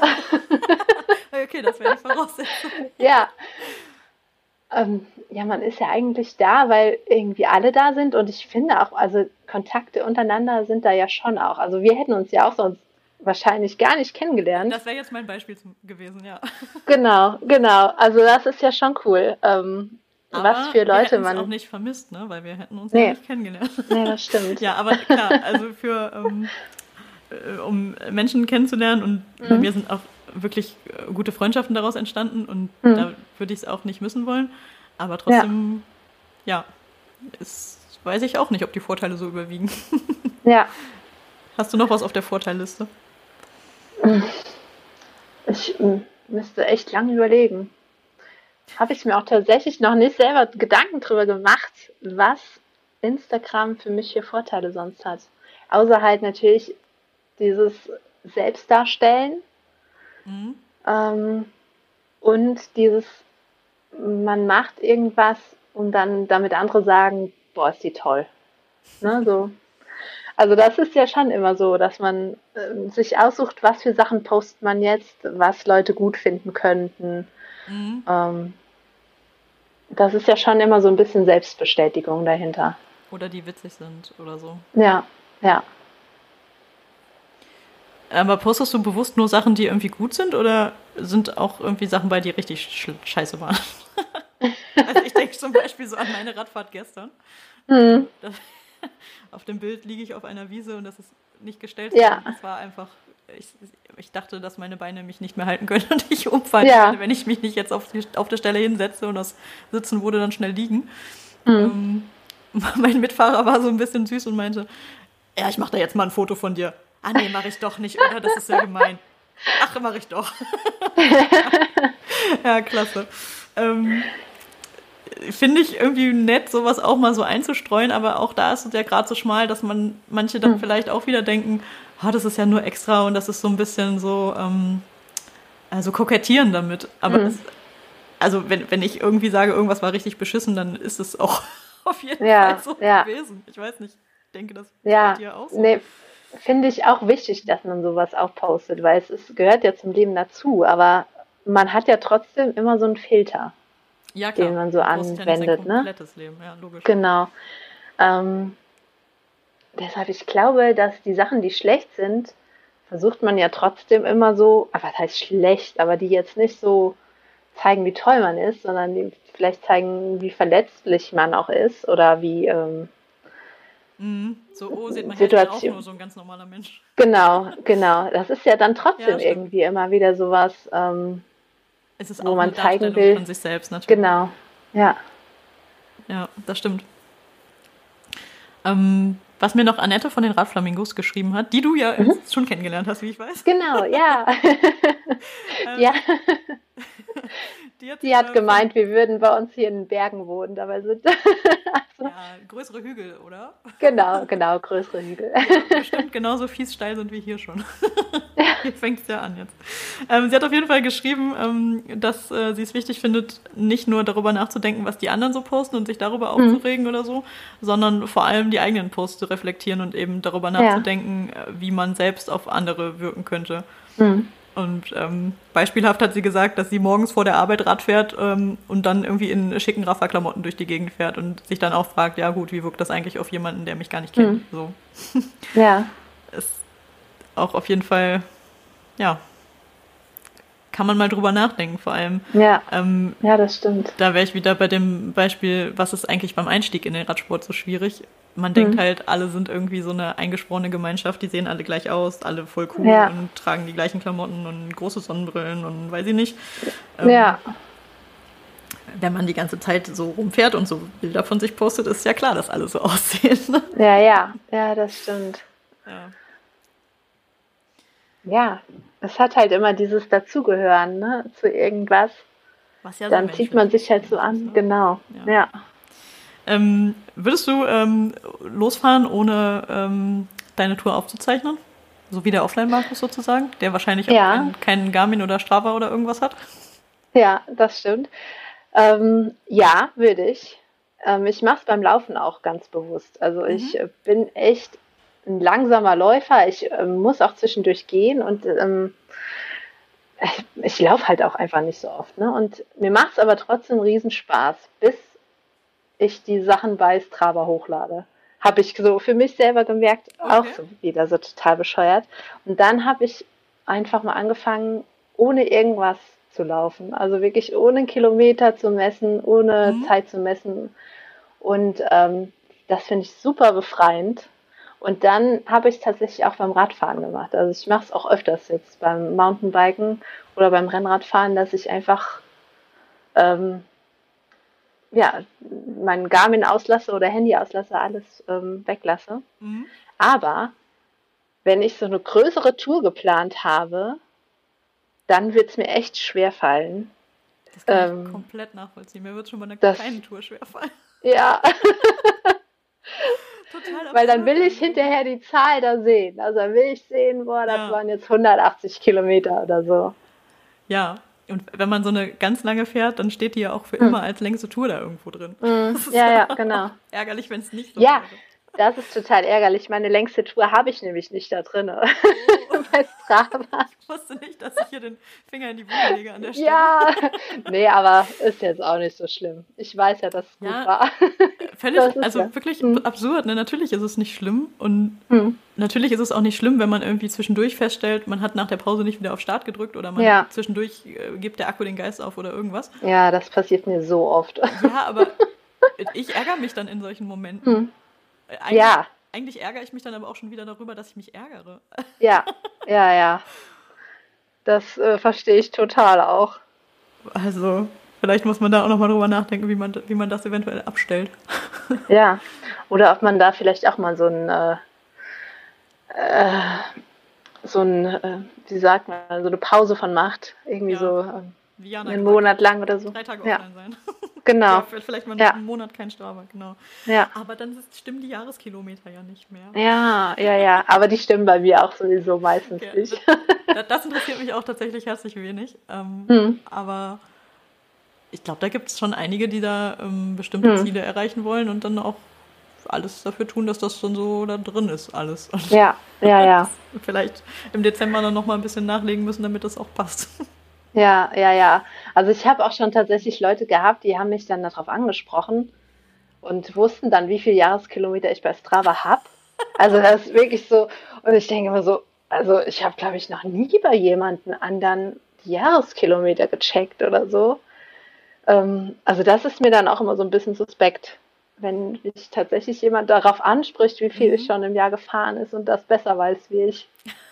Okay, das wäre die Voraussetzung. Ja. Ähm, ja, man ist ja eigentlich da, weil irgendwie alle da sind und ich finde auch, also Kontakte untereinander sind da ja schon auch. Also wir hätten uns ja auch sonst wahrscheinlich gar nicht kennengelernt. Das wäre jetzt mein Beispiel gewesen, ja. Genau, genau. Also das ist ja schon cool. Ähm, aber was für Leute man auch nicht vermisst, ne? Weil wir hätten uns nee. ja nicht kennengelernt. Nee, das stimmt. Ja, aber klar, also für ähm, um Menschen kennenzulernen und mhm. bei mir sind auch wirklich gute Freundschaften daraus entstanden und mhm. da würde ich es auch nicht missen wollen. Aber trotzdem, ja, ja ist, weiß ich auch nicht, ob die Vorteile so überwiegen. Ja. Hast du noch was auf der Vorteilliste? Ich müsste echt lange überlegen. Habe ich mir auch tatsächlich noch nicht selber Gedanken drüber gemacht, was Instagram für mich für Vorteile sonst hat. Außer halt natürlich dieses Selbstdarstellen mhm. ähm, und dieses, man macht irgendwas und dann damit andere sagen, boah, ist die toll. Ne, so. Also das ist ja schon immer so, dass man äh, sich aussucht, was für Sachen postet man jetzt, was Leute gut finden könnten. Mhm. Ähm, das ist ja schon immer so ein bisschen Selbstbestätigung dahinter. Oder die witzig sind oder so. Ja, ja. Aber postest du bewusst nur Sachen, die irgendwie gut sind oder sind auch irgendwie Sachen bei, die richtig sch- scheiße waren? Also ich denke zum Beispiel so an meine Radfahrt gestern. Mhm. Das, auf dem Bild liege ich auf einer Wiese und das ist nicht gestellt. Ja. Das war einfach, ich, ich dachte, dass meine Beine mich nicht mehr halten können und ich umfallen ja. werde, wenn ich mich nicht jetzt auf, die, auf der Stelle hinsetze und das Sitzen wurde dann schnell liegen. Mhm. Ähm, mein Mitfahrer war so ein bisschen süß und meinte, ja, ich mache da jetzt mal ein Foto von dir. Ah nee, mache ich doch nicht, oder? Das ist ja gemein. Ach, mache ich doch. Ja, klasse. Ähm, Finde ich irgendwie nett, sowas auch mal so einzustreuen, aber auch da ist es ja gerade so schmal, dass man manche dann hm. vielleicht auch wieder denken, oh, das ist ja nur extra und das ist so ein bisschen so, ähm, also kokettieren damit. Aber hm. das, also wenn, wenn ich irgendwie sage, irgendwas war richtig beschissen, dann ist es auch auf jeden ja, Fall so ja. gewesen. Ich weiß nicht, ich denke das ja, bei dir auch so. Nee. Finde ich auch wichtig, dass man sowas auch postet, weil es ist, gehört ja zum Leben dazu, aber man hat ja trotzdem immer so einen Filter, ja, klar. den man so du anwendet. Ein komplettes ne? Leben, ja, logisch. Genau. Ähm, deshalb, ich glaube, dass die Sachen, die schlecht sind, versucht man ja trotzdem immer so, aber was heißt schlecht, aber die jetzt nicht so zeigen, wie toll man ist, sondern die vielleicht zeigen, wie verletzlich man auch ist oder wie ähm, Mhm. So, oh, seht mal her, ich bin auch Situation. nur so ein ganz normaler Mensch. Genau, genau. Das ist ja dann Ja, trotzdem stimmt. irgendwie immer wieder sowas, ähm, Es ist wo auch eine man zeigen Darstellung will. von sich selbst natürlich. Genau. Ja. Ja, das stimmt. Ähm, was mir noch Annette von den Radflamingos geschrieben hat, die du ja Mhm. schon kennengelernt hast, wie ich weiß. Genau, ja. Ähm, Ja, die hat, die hat äh, von, gemeint, wir würden bei uns hier in den Bergen wohnen, dabei sind also, ja, größere Hügel, oder? genau, genau, größere Hügel. Ja, bestimmt genauso fies steil sind wie hier schon. Hier fängt es ja an jetzt. Ähm, sie hat auf jeden Fall geschrieben, ähm, dass äh, sie es wichtig findet, nicht nur darüber nachzudenken, was die anderen so posten und sich darüber Mhm. aufzuregen oder so, sondern vor allem die eigenen Posts zu reflektieren und eben darüber Ja. nachzudenken, äh, wie man selbst auf andere wirken könnte. Mhm. Und ähm, beispielhaft hat sie gesagt, dass sie morgens vor der Arbeit Rad fährt ähm, und dann irgendwie in schicken Raffa-Klamotten durch die Gegend fährt und sich dann auch fragt, ja gut, wie wirkt das eigentlich auf jemanden, der mich gar nicht kennt? Mhm. So. Ja. Ist auch auf jeden Fall, ja, kann man mal drüber nachdenken, vor allem. Ja. Ähm, Ja, das stimmt. da wäre ich wieder bei dem Beispiel, was ist eigentlich beim Einstieg in den Radsport so schwierig? Man denkt Mhm. halt, alle sind irgendwie so eine eingeschworene Gemeinschaft, die sehen alle gleich aus, alle voll cool Ja. und tragen die gleichen Klamotten und große Sonnenbrillen und weiß ich nicht. Ähm, Ja. Wenn man die ganze Zeit so rumfährt und so Bilder von sich postet, ist ja klar, dass alle so aussehen. Ne? Ja, ja. Ja, das stimmt. Ja. Ja. Es hat halt immer dieses Dazugehören, ne, zu irgendwas. Was ja sehr Dann zieht man menschlich sich halt so ist, an. ne? Genau. Ja. Ja. Ähm, würdest du ähm, losfahren, ohne ähm, deine Tour aufzuzeichnen? So wie der Offline-Markus sozusagen, der wahrscheinlich auch Ja. keinen kein Garmin oder Strava oder irgendwas hat? Ja, das stimmt. Ähm, ja, würde ich. Ähm, ich mache es beim Laufen auch ganz bewusst. Also ich äh, bin echt ein langsamer Läufer. Ich ähm, muss auch zwischendurch gehen und ähm, ich, ich laufe halt auch einfach nicht so oft. Ne? Und mir macht es aber trotzdem Riesenspaß, bis ich die Sachen bei Strava hochlade. Habe ich so für mich selber gemerkt, auch Okay. so wieder so total bescheuert. Und dann habe ich einfach mal angefangen, ohne irgendwas zu laufen. Also wirklich ohne Kilometer zu messen, ohne Mhm. Zeit zu messen. Und ähm, das finde ich super befreiend. Und dann habe ich es tatsächlich auch beim Radfahren gemacht. Also ich mache es auch öfters jetzt beim Mountainbiken oder beim Rennradfahren, dass ich einfach ähm, ja, meinen Garmin auslasse oder Handy auslasse, alles ähm, weglasse. Mhm. Aber wenn ich so eine größere Tour geplant habe, dann wird es mir echt schwer fallen. Das kann ich Ähm, komplett nachvollziehen. Mir wird schon bei einer das, kleinen Tour schwerfallen. ja, Total weil dann absurd will ich irgendwie. hinterher die Zahl da sehen. Also dann will ich sehen, boah, das Ja. waren jetzt hundertachtzig Kilometer oder so. Ja, und wenn man so eine ganz lange fährt, dann steht die ja auch für Hm. immer als längste Tour da irgendwo drin. Mm, Das ist ja, ja, auch genau. ärgerlich, wenn es nicht so Ja, wäre. das ist total ärgerlich. Meine längste Tour habe ich nämlich nicht da drin. Oh, Bei Strava. ich wusste nicht, dass ich hier den Finger in die Wunde lege an der Stelle. Ja, nee, aber ist jetzt auch nicht so schlimm. Ich weiß ja, dass es gut Ja, war. Völlig, Das ist also ja. wirklich Hm. absurd. Ne? Natürlich ist es nicht schlimm und Hm. natürlich ist es auch nicht schlimm, wenn man irgendwie zwischendurch feststellt, man hat nach der Pause nicht wieder auf Start gedrückt oder man Ja. zwischendurch äh, gibt der Akku den Geist auf oder irgendwas. Ja, das passiert mir so oft. Ja, aber ich ärgere mich dann in solchen Momenten. Hm. Äh, Eigentlich, Ja, eigentlich ärgere ich mich dann aber auch schon wieder darüber, dass ich mich ärgere. ja, ja, ja. Das äh, verstehe ich total auch. Also, vielleicht muss man da auch nochmal drüber nachdenken, wie man, wie man das eventuell abstellt. Ja. Oder ob man da vielleicht auch mal so ein, äh, äh, so ein, äh, wie sagt man, so eine Pause von macht. Irgendwie Ja, so ähm, wie Jana einen gesagt Monat hat, lang oder so. drei Tage Ja, offline sein. genau. Ja, vielleicht mal Ja, einen Monat kein Strava, genau. ja. Aber dann ist, stimmen die Jahreskilometer ja nicht mehr. Ja, ja, ja. Aber die stimmen bei mir auch sowieso meistens Okay, nicht. das, das interessiert mich auch tatsächlich herzlich wenig. Ähm, Hm. aber ich glaube, da gibt es schon einige, die da ähm, bestimmte Hm. Ziele erreichen wollen und dann auch alles dafür tun, dass das dann so da drin ist, alles. Und Ja, ja, ja. vielleicht im Dezember dann nochmal ein bisschen nachlegen müssen, damit das auch passt. Ja, ja, ja. Also ich habe auch schon tatsächlich Leute gehabt, die haben mich dann darauf angesprochen und wussten dann, wie viele Jahreskilometer ich bei Strava habe. Also das ist wirklich so. Und ich denke immer so, also ich habe, glaube ich, noch nie bei jemandem anderen die Jahreskilometer gecheckt oder so. Ähm, also das ist mir dann auch immer so ein bisschen suspekt, wenn mich tatsächlich jemand darauf anspricht, wie viel ich Mhm. schon im Jahr gefahren ist und das besser weiß wie ich.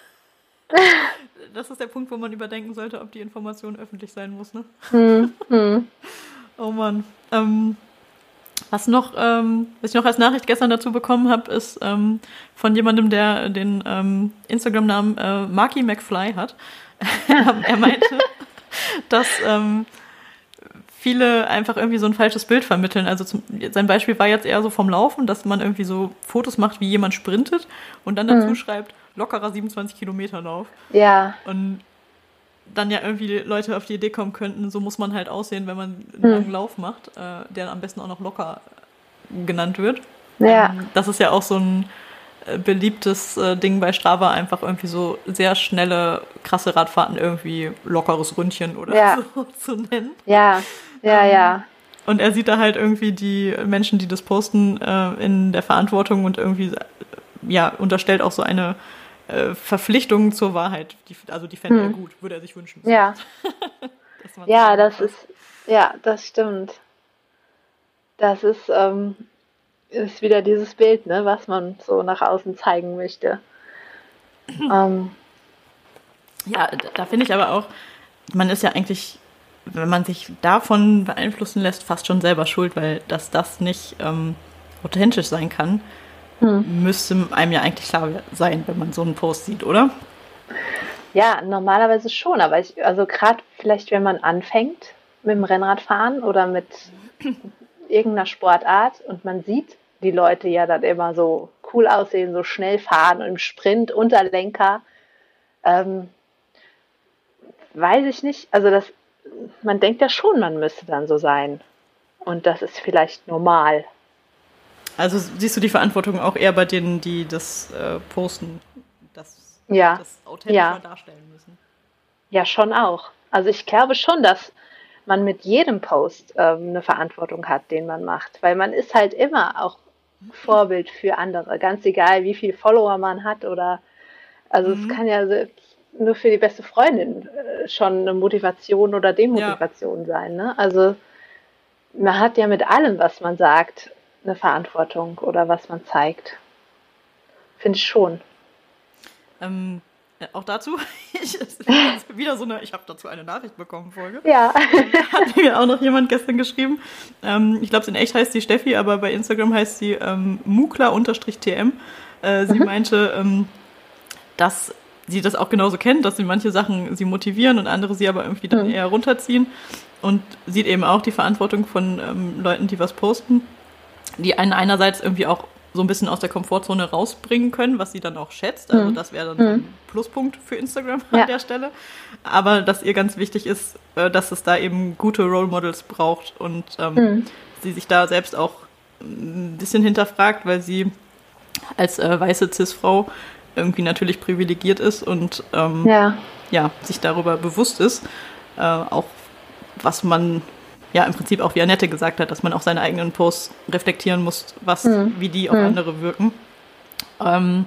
Das ist der Punkt, wo man überdenken sollte, ob die Information öffentlich sein muss, ne? Hm, hm, Oh Mann. Ähm, was noch, ähm, was ich noch als Nachricht gestern dazu bekommen habe, ist ähm, von jemandem, der den ähm, Instagram-Namen äh, Marky McFly hat. Er meinte, dass ähm, viele einfach irgendwie so ein falsches Bild vermitteln. Also zum, sein Beispiel war jetzt eher so vom Laufen, dass man irgendwie so Fotos macht, wie jemand sprintet und dann dazu hm. schreibt, lockerer siebenundzwanzig Kilometer Lauf. Ja, Und dann ja irgendwie Leute auf die Idee kommen könnten, so muss man halt aussehen, wenn man einen hm. langen Lauf macht, äh, der am besten auch noch locker genannt wird. Ja, Ähm, das ist ja auch so ein äh, beliebtes äh, Ding bei Strava, einfach irgendwie so sehr schnelle, krasse Radfahrten irgendwie lockeres Ründchen oder ja, so zu nennen. ja, ja, Ähm, ja. und er sieht da halt irgendwie die Menschen, die das posten, äh, in der Verantwortung und irgendwie, äh, ja, unterstellt auch so eine äh, Verpflichtung zur Wahrheit. Die, also die fände er Hm. gut, würde er sich wünschen. Ja, Dass man ja, das zusammenfasst. ist, ja, das stimmt. Das ist, ähm, ist wieder dieses Bild, ne, was man so nach außen zeigen möchte. Ähm, Ja, da, da finde ich aber auch, man ist ja eigentlich, wenn man sich davon beeinflussen lässt, fast schon selber schuld, weil dass das nicht ähm, authentisch sein kann, hm. müsste einem ja eigentlich klar sein, wenn man so einen Post sieht, oder? Ja, normalerweise schon, aber ich, also gerade vielleicht, wenn man anfängt mit dem Rennradfahren oder mit irgendeiner Sportart und man sieht die Leute ja dann immer so cool aussehen, so schnell fahren im Sprint, Unterlenker, ähm, weiß ich nicht. Also das, man denkt ja schon, man müsste dann so sein. Und das ist vielleicht normal. Also siehst du die Verantwortung auch eher bei denen, die das äh, posten, dass sie Ja, das authentischer ja, darstellen müssen? ja, schon auch. Also ich glaube schon, dass man mit jedem Post ähm, eine Verantwortung hat, den man macht, weil man ist halt immer auch Vorbild für andere, ganz egal, wie viel Follower man hat oder also es Mhm. kann ja selbst nur für die beste Freundin äh, schon eine Motivation oder Ja, Demotivation sein, ne? Also man hat ja mit allem, was man sagt, eine Verantwortung oder was man zeigt. Finde ich schon. ähm, ja, auch dazu, ich, wieder, wieder so eine, ich habe dazu eine Nachricht bekommen, Folge. Ja. Ähm, hat mir auch noch jemand gestern geschrieben. Ähm, ich glaube, in echt heißt sie Steffi, aber bei Instagram heißt sie ähm, Mukla-T M. Äh, sie Mhm. meinte, ähm, dass sie das auch genauso kennt, dass sie manche Sachen sie motivieren und andere sie aber irgendwie dann Mhm. eher runterziehen. Und sieht eben auch die Verantwortung von ähm, Leuten, die was posten, die einen einerseits irgendwie auch so ein bisschen aus der Komfortzone rausbringen können, was sie dann auch schätzt. Also Mhm. das wäre dann so Mhm. ein Pluspunkt für Instagram an Ja. der Stelle. Aber dass ihr ganz wichtig ist, äh, dass es da eben gute Role Models braucht und ähm, Mhm. sie sich da selbst auch ein bisschen hinterfragt, weil sie als äh, weiße Cis-Frau irgendwie natürlich privilegiert ist und ähm, Ja. ja, sich darüber bewusst ist, äh, auch was man ja im Prinzip auch wie Annette gesagt hat, dass man auch seine eigenen Posts reflektieren muss, was, Mhm. wie die auf Mhm. andere wirken. Ähm,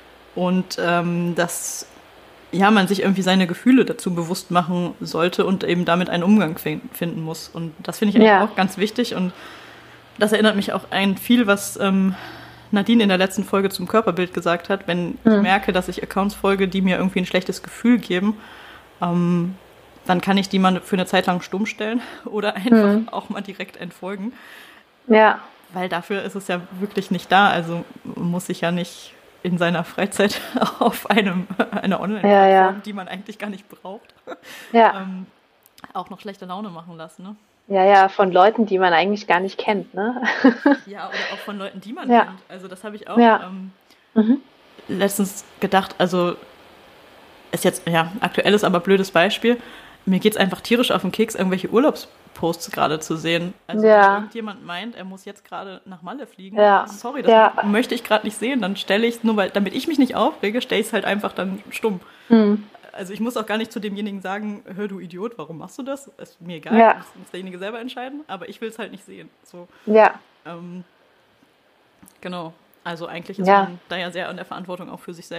und ähm, dass ja, man sich irgendwie seine Gefühle dazu bewusst machen sollte und eben damit einen Umgang fin- finden muss. Und das finde ich eigentlich Ja. auch ganz wichtig. Und das erinnert mich auch an viel, was ähm, Nadine in der letzten Folge zum Körperbild gesagt hat. Wenn ich Mhm. merke, dass ich Accounts folge, die mir irgendwie ein schlechtes Gefühl geben, ähm, dann kann ich die mal für eine Zeit lang stumm stellen oder einfach Mhm. auch mal direkt entfolgen. Ja. Weil dafür ist es ja wirklich nicht da. Also muss sich ja nicht in seiner Freizeit auf einem, einer Online-Plattform, Ja, ja. die man eigentlich gar nicht braucht, Ja. ähm, auch noch schlechte Laune machen lassen. Ne? Ja, ja, von Leuten, die man eigentlich gar nicht kennt, ne? Ja, oder auch von Leuten, die man Ja. kennt. Also das habe ich auch Ja. ähm, Mhm. letztens gedacht. Also ist jetzt, ja, aktuelles, aber blödes Beispiel. Mir geht es einfach tierisch auf den Keks, irgendwelche Urlaubsposts gerade zu sehen. Also wenn Ja. irgendjemand meint, er muss jetzt gerade nach Malle fliegen, Ja. sorry, das Ja. möchte ich gerade nicht sehen. Dann stelle ich es, nur weil, damit ich mich nicht aufrege, stelle ich es halt einfach dann stumm. Mhm. Also ich muss auch gar nicht zu demjenigen sagen, hör du Idiot, warum machst du das? Ist mir egal, Ja. das muss derjenige selber entscheiden, aber ich will es halt nicht sehen. So, Ja. ähm, genau. Also eigentlich ist Ja. man da ja sehr an der Verantwortung auch für sich selbst.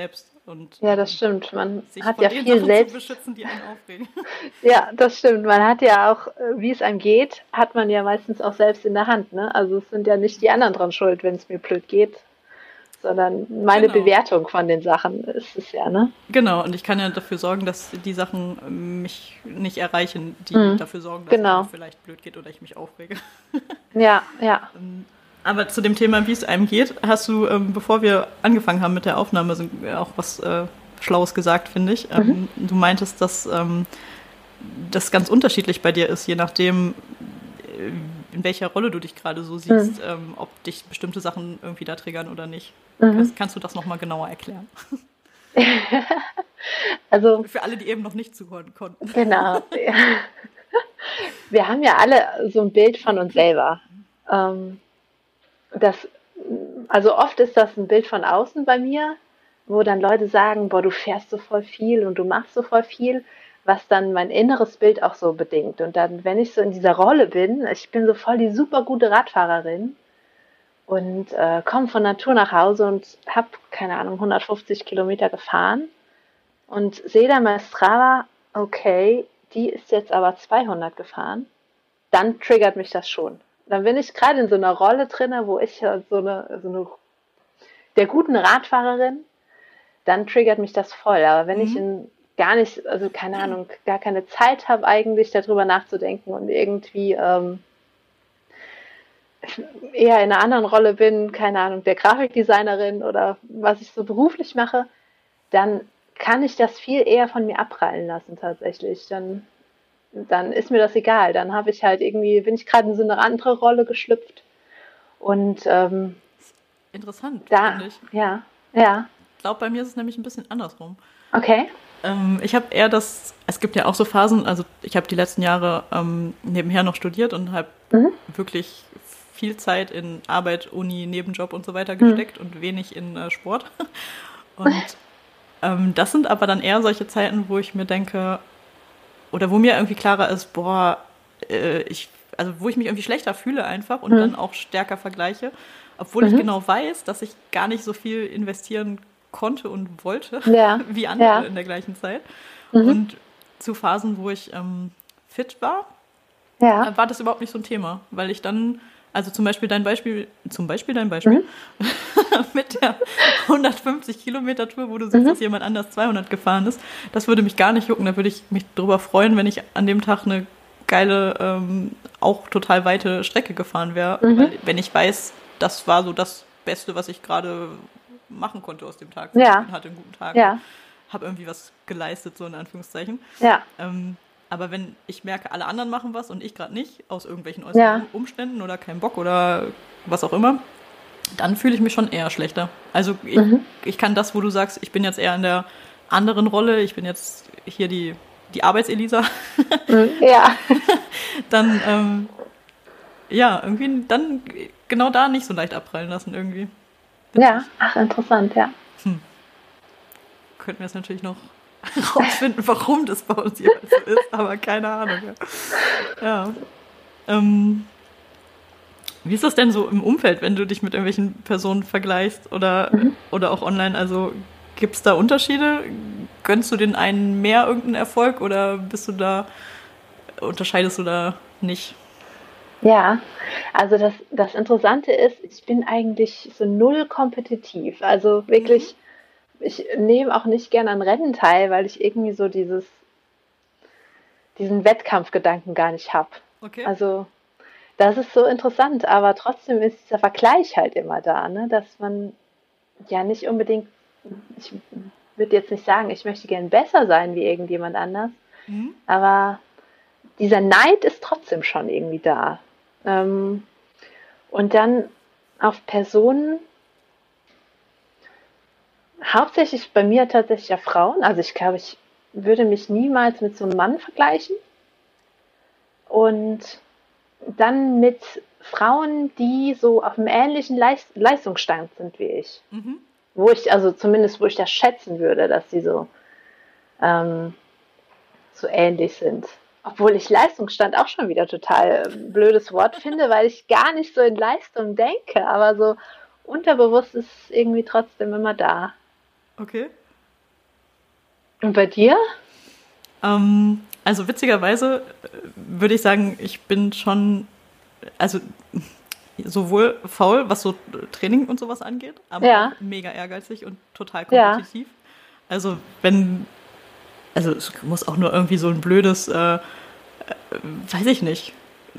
und Ja, ähm, das stimmt. Man sich hat von ja den viel Sachen selbst. zu beschützen, die einen aufregen. Ja, das stimmt. Man hat ja auch, äh, wie es einem geht, hat man ja meistens auch selbst in der Hand, ne? Also es sind ja nicht die anderen dran schuld, wenn es mir blöd geht, sondern meine Genau. Bewertung von den Sachen ist es ja, ne? Genau, und ich kann ja dafür sorgen, dass die Sachen ähm, mich nicht erreichen, die Mhm. dafür sorgen, dass es mir Genau. vielleicht blöd geht oder ich mich aufrege. Ja, ja. Aber zu dem Thema, wie es einem geht, hast du, ähm, bevor wir angefangen haben mit der Aufnahme, so, äh, auch was äh, Schlaues gesagt, finde ich. Mhm. Ähm, du meintest, dass ähm, das ganz unterschiedlich bei dir ist, je nachdem, äh, in welcher Rolle du dich gerade so Mhm. siehst, ähm, ob dich bestimmte Sachen irgendwie da triggern oder nicht. Mhm. Kannst, kannst du das nochmal genauer erklären? Also, Für alle, die eben noch nicht zuhören konnten. genau. Wir haben ja alle so ein Bild von uns selber. Ähm, das, also oft ist das ein Bild von außen bei mir, wo dann Leute sagen, boah, du fährst so voll viel und du machst so voll viel, was dann mein inneres Bild auch so bedingt. Und dann, wenn ich so in dieser Rolle bin, ich bin so voll die super gute Radfahrerin und äh, komme von Natur nach Hause und habe, keine Ahnung, hundertfünfzig Kilometer gefahren und sehe dann bei Strava, okay, die ist jetzt aber zweihundert gefahren, dann triggert mich das schon. Dann bin ich gerade in so einer Rolle drin, wo ich so eine, so eine der guten Radfahrerin, dann triggert mich das voll. Aber wenn ich Mhm. in gar nicht, also keine Ahnung, gar keine Zeit habe eigentlich darüber nachzudenken und irgendwie ähm, eher in einer anderen Rolle bin, keine Ahnung, der Grafikdesignerin oder was ich so beruflich mache, dann kann ich das viel eher von mir abprallen lassen tatsächlich. Dann, dann ist mir das egal. Dann habe ich halt irgendwie, bin ich gerade in so eine andere Rolle geschlüpft. Und ähm, Interessant, da, finde ich. ja, ja, Ich glaube, bei mir ist es nämlich ein bisschen andersrum. okay. Ähm, ich habe eher das, es gibt ja auch so Phasen, also ich habe die letzten Jahre ähm, nebenher noch studiert und habe Mhm. wirklich viel Zeit in Arbeit, Uni, Nebenjob und so weiter Mhm. gesteckt und wenig in äh, Sport. Und ähm, das sind aber dann eher solche Zeiten, wo ich mir denke, oder wo mir irgendwie klarer ist, boah, äh, ich, also wo ich mich irgendwie schlechter fühle einfach und dann Mhm. auch stärker vergleiche, obwohl ich Mhm. genau weiß, dass ich gar nicht so viel investieren konnte und wollte Ja, wie andere ja. in der gleichen Zeit. Mhm. Und zu Phasen, wo ich ähm, fit war, Ja. äh, war das überhaupt nicht so ein Thema, weil ich dann, also zum Beispiel dein Beispiel, zum Beispiel dein Beispiel Mhm. mit der hundertfünfzig Kilometer Tour, wo du siehst, Mhm. dass jemand anders zweihundert gefahren ist, das würde mich gar nicht jucken. Da würde ich mich drüber freuen, wenn ich an dem Tag eine geile, ähm, auch total weite Strecke gefahren wäre, Mhm. weil wenn ich weiß, das war so das Beste, was ich gerade machen konnte aus dem Tag. Ich Ja. hatte einen guten Tag und Ja. habe irgendwie was geleistet, so in Anführungszeichen. Ja. Ähm, aber wenn ich merke, alle anderen machen was und ich gerade nicht, aus irgendwelchen Ja. äußeren Umständen oder keinen Bock oder was auch immer, dann fühle ich mich schon eher schlechter. Also ich, Mhm. ich kann das, wo du sagst, ich bin jetzt eher in der anderen Rolle, ich bin jetzt hier die, die Arbeits-Elisa, Mhm. Ja. dann, ähm, ja, irgendwie dann genau da nicht so leicht abprallen lassen irgendwie. Witzig. Ja. Ach, interessant, ja. Könnten wir jetzt natürlich noch rausfinden, warum das bei uns jeweils so ist, aber keine Ahnung. Ja. ja. Ähm, wie ist das denn so im Umfeld, wenn du dich mit irgendwelchen Personen vergleichst oder, Mhm. oder auch online? Also gibt es da Unterschiede? Gönnst du den einen mehr irgendeinen Erfolg oder bist du da, unterscheidest du da nicht? Ja. Also das, das Interessante ist, ich bin eigentlich so null kompetitiv. Also wirklich, ich nehme auch nicht gerne an Rennen teil, weil ich irgendwie so dieses, diesen Wettkampfgedanken gar nicht habe. Okay. Also das ist so interessant, aber trotzdem ist dieser Vergleich halt immer da, ne? Dass man ja nicht unbedingt, ich würde jetzt nicht sagen, ich möchte gern besser sein wie irgendjemand anders, Mhm. aber dieser Neid ist trotzdem schon irgendwie da. Ähm, und dann auf Personen, hauptsächlich bei mir tatsächlich ja Frauen, also ich glaube, ich würde mich niemals mit so einem Mann vergleichen und dann mit Frauen, die so auf einem ähnlichen Leist Leistungsstand sind wie ich. Mhm. Wo ich, also zumindest, wo ich das schätzen würde, dass sie so, ähm, so ähnlich sind. Obwohl ich Leistungsstand auch schon wieder total ähm, blödes Wort finde, weil ich gar nicht so in Leistung denke, aber so unterbewusst ist es irgendwie trotzdem immer da. Okay. Und bei dir? Ähm, also witzigerweise äh, würde ich sagen, ich bin schon, also sowohl faul, was so Training und sowas angeht, aber Ja. auch mega ehrgeizig und total Ja. kompetitiv. Also wenn, also es muss auch nur irgendwie so ein blödes, äh, äh, weiß ich nicht,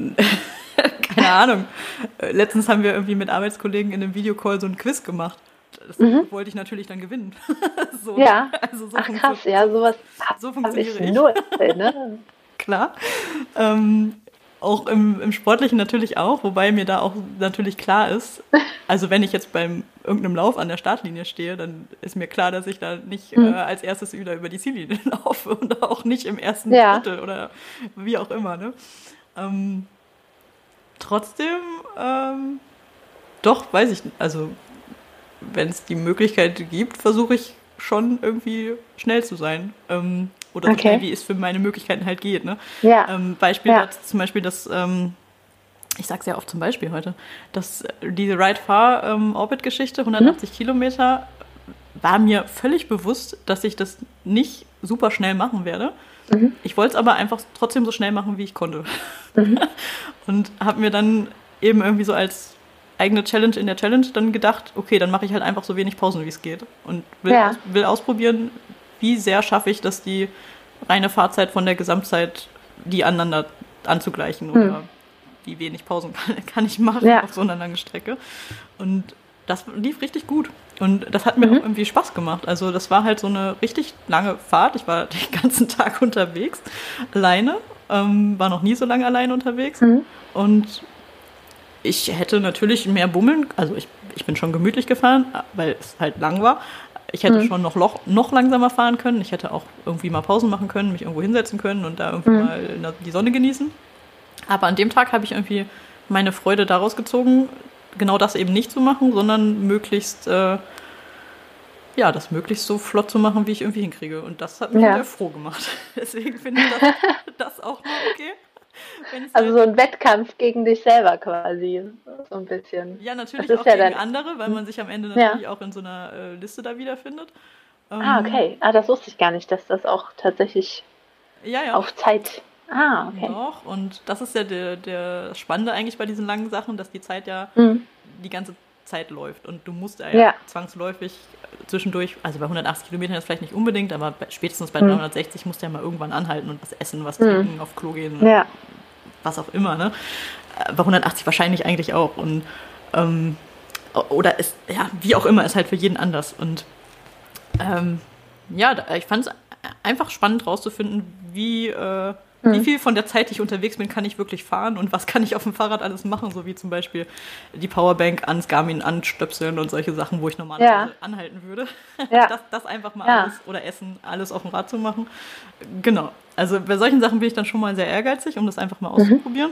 keine Ahnung. Äh, Letztens haben wir irgendwie mit Arbeitskollegen in einem Videocall so ein Quiz gemacht. Das Mhm. wollte ich natürlich dann gewinnen. so, Ja. also so Ach funktio- krass, ja, sowas so habe funktioniere ich ich. null, ne? Klar. Ähm, auch im, im Sportlichen natürlich auch, wobei mir da auch natürlich klar ist, also wenn ich jetzt beim irgendeinem Lauf an der Startlinie stehe, dann ist mir klar, dass ich da nicht äh, Mhm. als erstes wieder über die Ziellinie laufe und auch nicht im ersten Ja. Drittel oder wie auch immer. Ne? Ähm, trotzdem, ähm, doch, weiß ich nicht. Also wenn es die Möglichkeit gibt, versuche ich schon irgendwie schnell zu sein. Ähm, oder so Okay. schnell, wie es für meine Möglichkeiten halt geht. Ne? Ja. Ähm, Beispiel Ja. dazu zum Beispiel das, ähm, ich sag's ja oft zum Beispiel heute, dass äh, diese Ride-Far-Orbit-Geschichte, hundertachtzig Kilometer, war mir völlig bewusst, dass ich das nicht super schnell machen werde. Mhm. Ich wollte es aber einfach trotzdem so schnell machen, wie ich konnte. Mhm. Und habe mir dann eben irgendwie so als eigene Challenge in der Challenge dann gedacht, okay, dann mache ich halt einfach so wenig Pausen, wie es geht. Und will, Ja. aus, will ausprobieren, wie sehr schaffe ich das, die reine Fahrzeit von der Gesamtzeit, die aneinander anzugleichen. Oder Mhm. wie wenig Pausen kann, kann ich machen Ja. auf so einer langen Strecke. Und das lief richtig gut. Und das hat mir Mhm. auch irgendwie Spaß gemacht. Also das war halt so eine richtig lange Fahrt. Ich war den ganzen Tag unterwegs, alleine. Ähm, war noch nie so lange alleine unterwegs. Mhm. Und ich hätte natürlich mehr bummeln, also ich, ich bin schon gemütlich gefahren, weil es halt lang war. Ich hätte Mhm. schon noch, loch, noch langsamer fahren können. Ich hätte auch irgendwie mal Pausen machen können, mich irgendwo hinsetzen können und da irgendwie Mhm. mal in der- die Sonne genießen. Aber an dem Tag habe ich irgendwie meine Freude daraus gezogen, genau das eben nicht zu machen, sondern möglichst, äh, ja, das möglichst so flott zu machen, wie ich irgendwie hinkriege. Und das hat mich Ja. sehr froh gemacht. Deswegen finde ich das, das auch noch okay. Wenn's Also halt- so ein Wettkampf gegen dich selber quasi, so ein bisschen. Ja, natürlich Das ist auch ja gegen dann- andere, weil man sich am Ende Ja. natürlich auch in so einer äh, Liste da wiederfindet. Ähm, Ah, okay. Ah, das wusste ich gar nicht, dass das auch tatsächlich Ja, ja. auf Zeit. Ah, okay. Doch, und das ist ja der, der Spannende eigentlich bei diesen langen Sachen, dass die Zeit ja Mhm. die ganze Zeit läuft und du musst ja, Ja. zwangsläufig zwischendurch, also bei hundertachtzig Kilometern ist vielleicht nicht unbedingt, aber bei, spätestens bei Mhm. dreihundertsechzig musst du ja mal irgendwann anhalten und was essen, was Mhm. trinken, auf Klo gehen, Ja. was auch immer, ne? Äh, Bei hundertachtzig wahrscheinlich eigentlich auch und ähm, oder ist, ja, wie auch immer, ist halt für jeden anders und ähm, ja, da- ich fand es einfach spannend rauszufinden, wie, äh, wie viel von der Zeit, die ich unterwegs bin, kann ich wirklich fahren und was kann ich auf dem Fahrrad alles machen, so wie zum Beispiel die Powerbank ans Garmin anstöpseln und solche Sachen, wo ich normalerweise Ja. anhalten würde. Ja. Das, das einfach mal Ja. alles oder Essen, alles auf dem Rad zu machen. Genau. Also bei solchen Sachen bin ich dann schon mal sehr ehrgeizig, um das einfach mal auszuprobieren.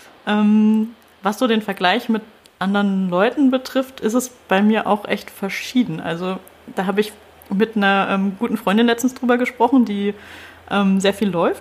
Ähm, was so den Vergleich mit anderen Leuten betrifft, ist es bei mir auch echt verschieden. Also da habe ich mit einer ähm, guten Freundin letztens drüber gesprochen, die ähm, sehr viel läuft.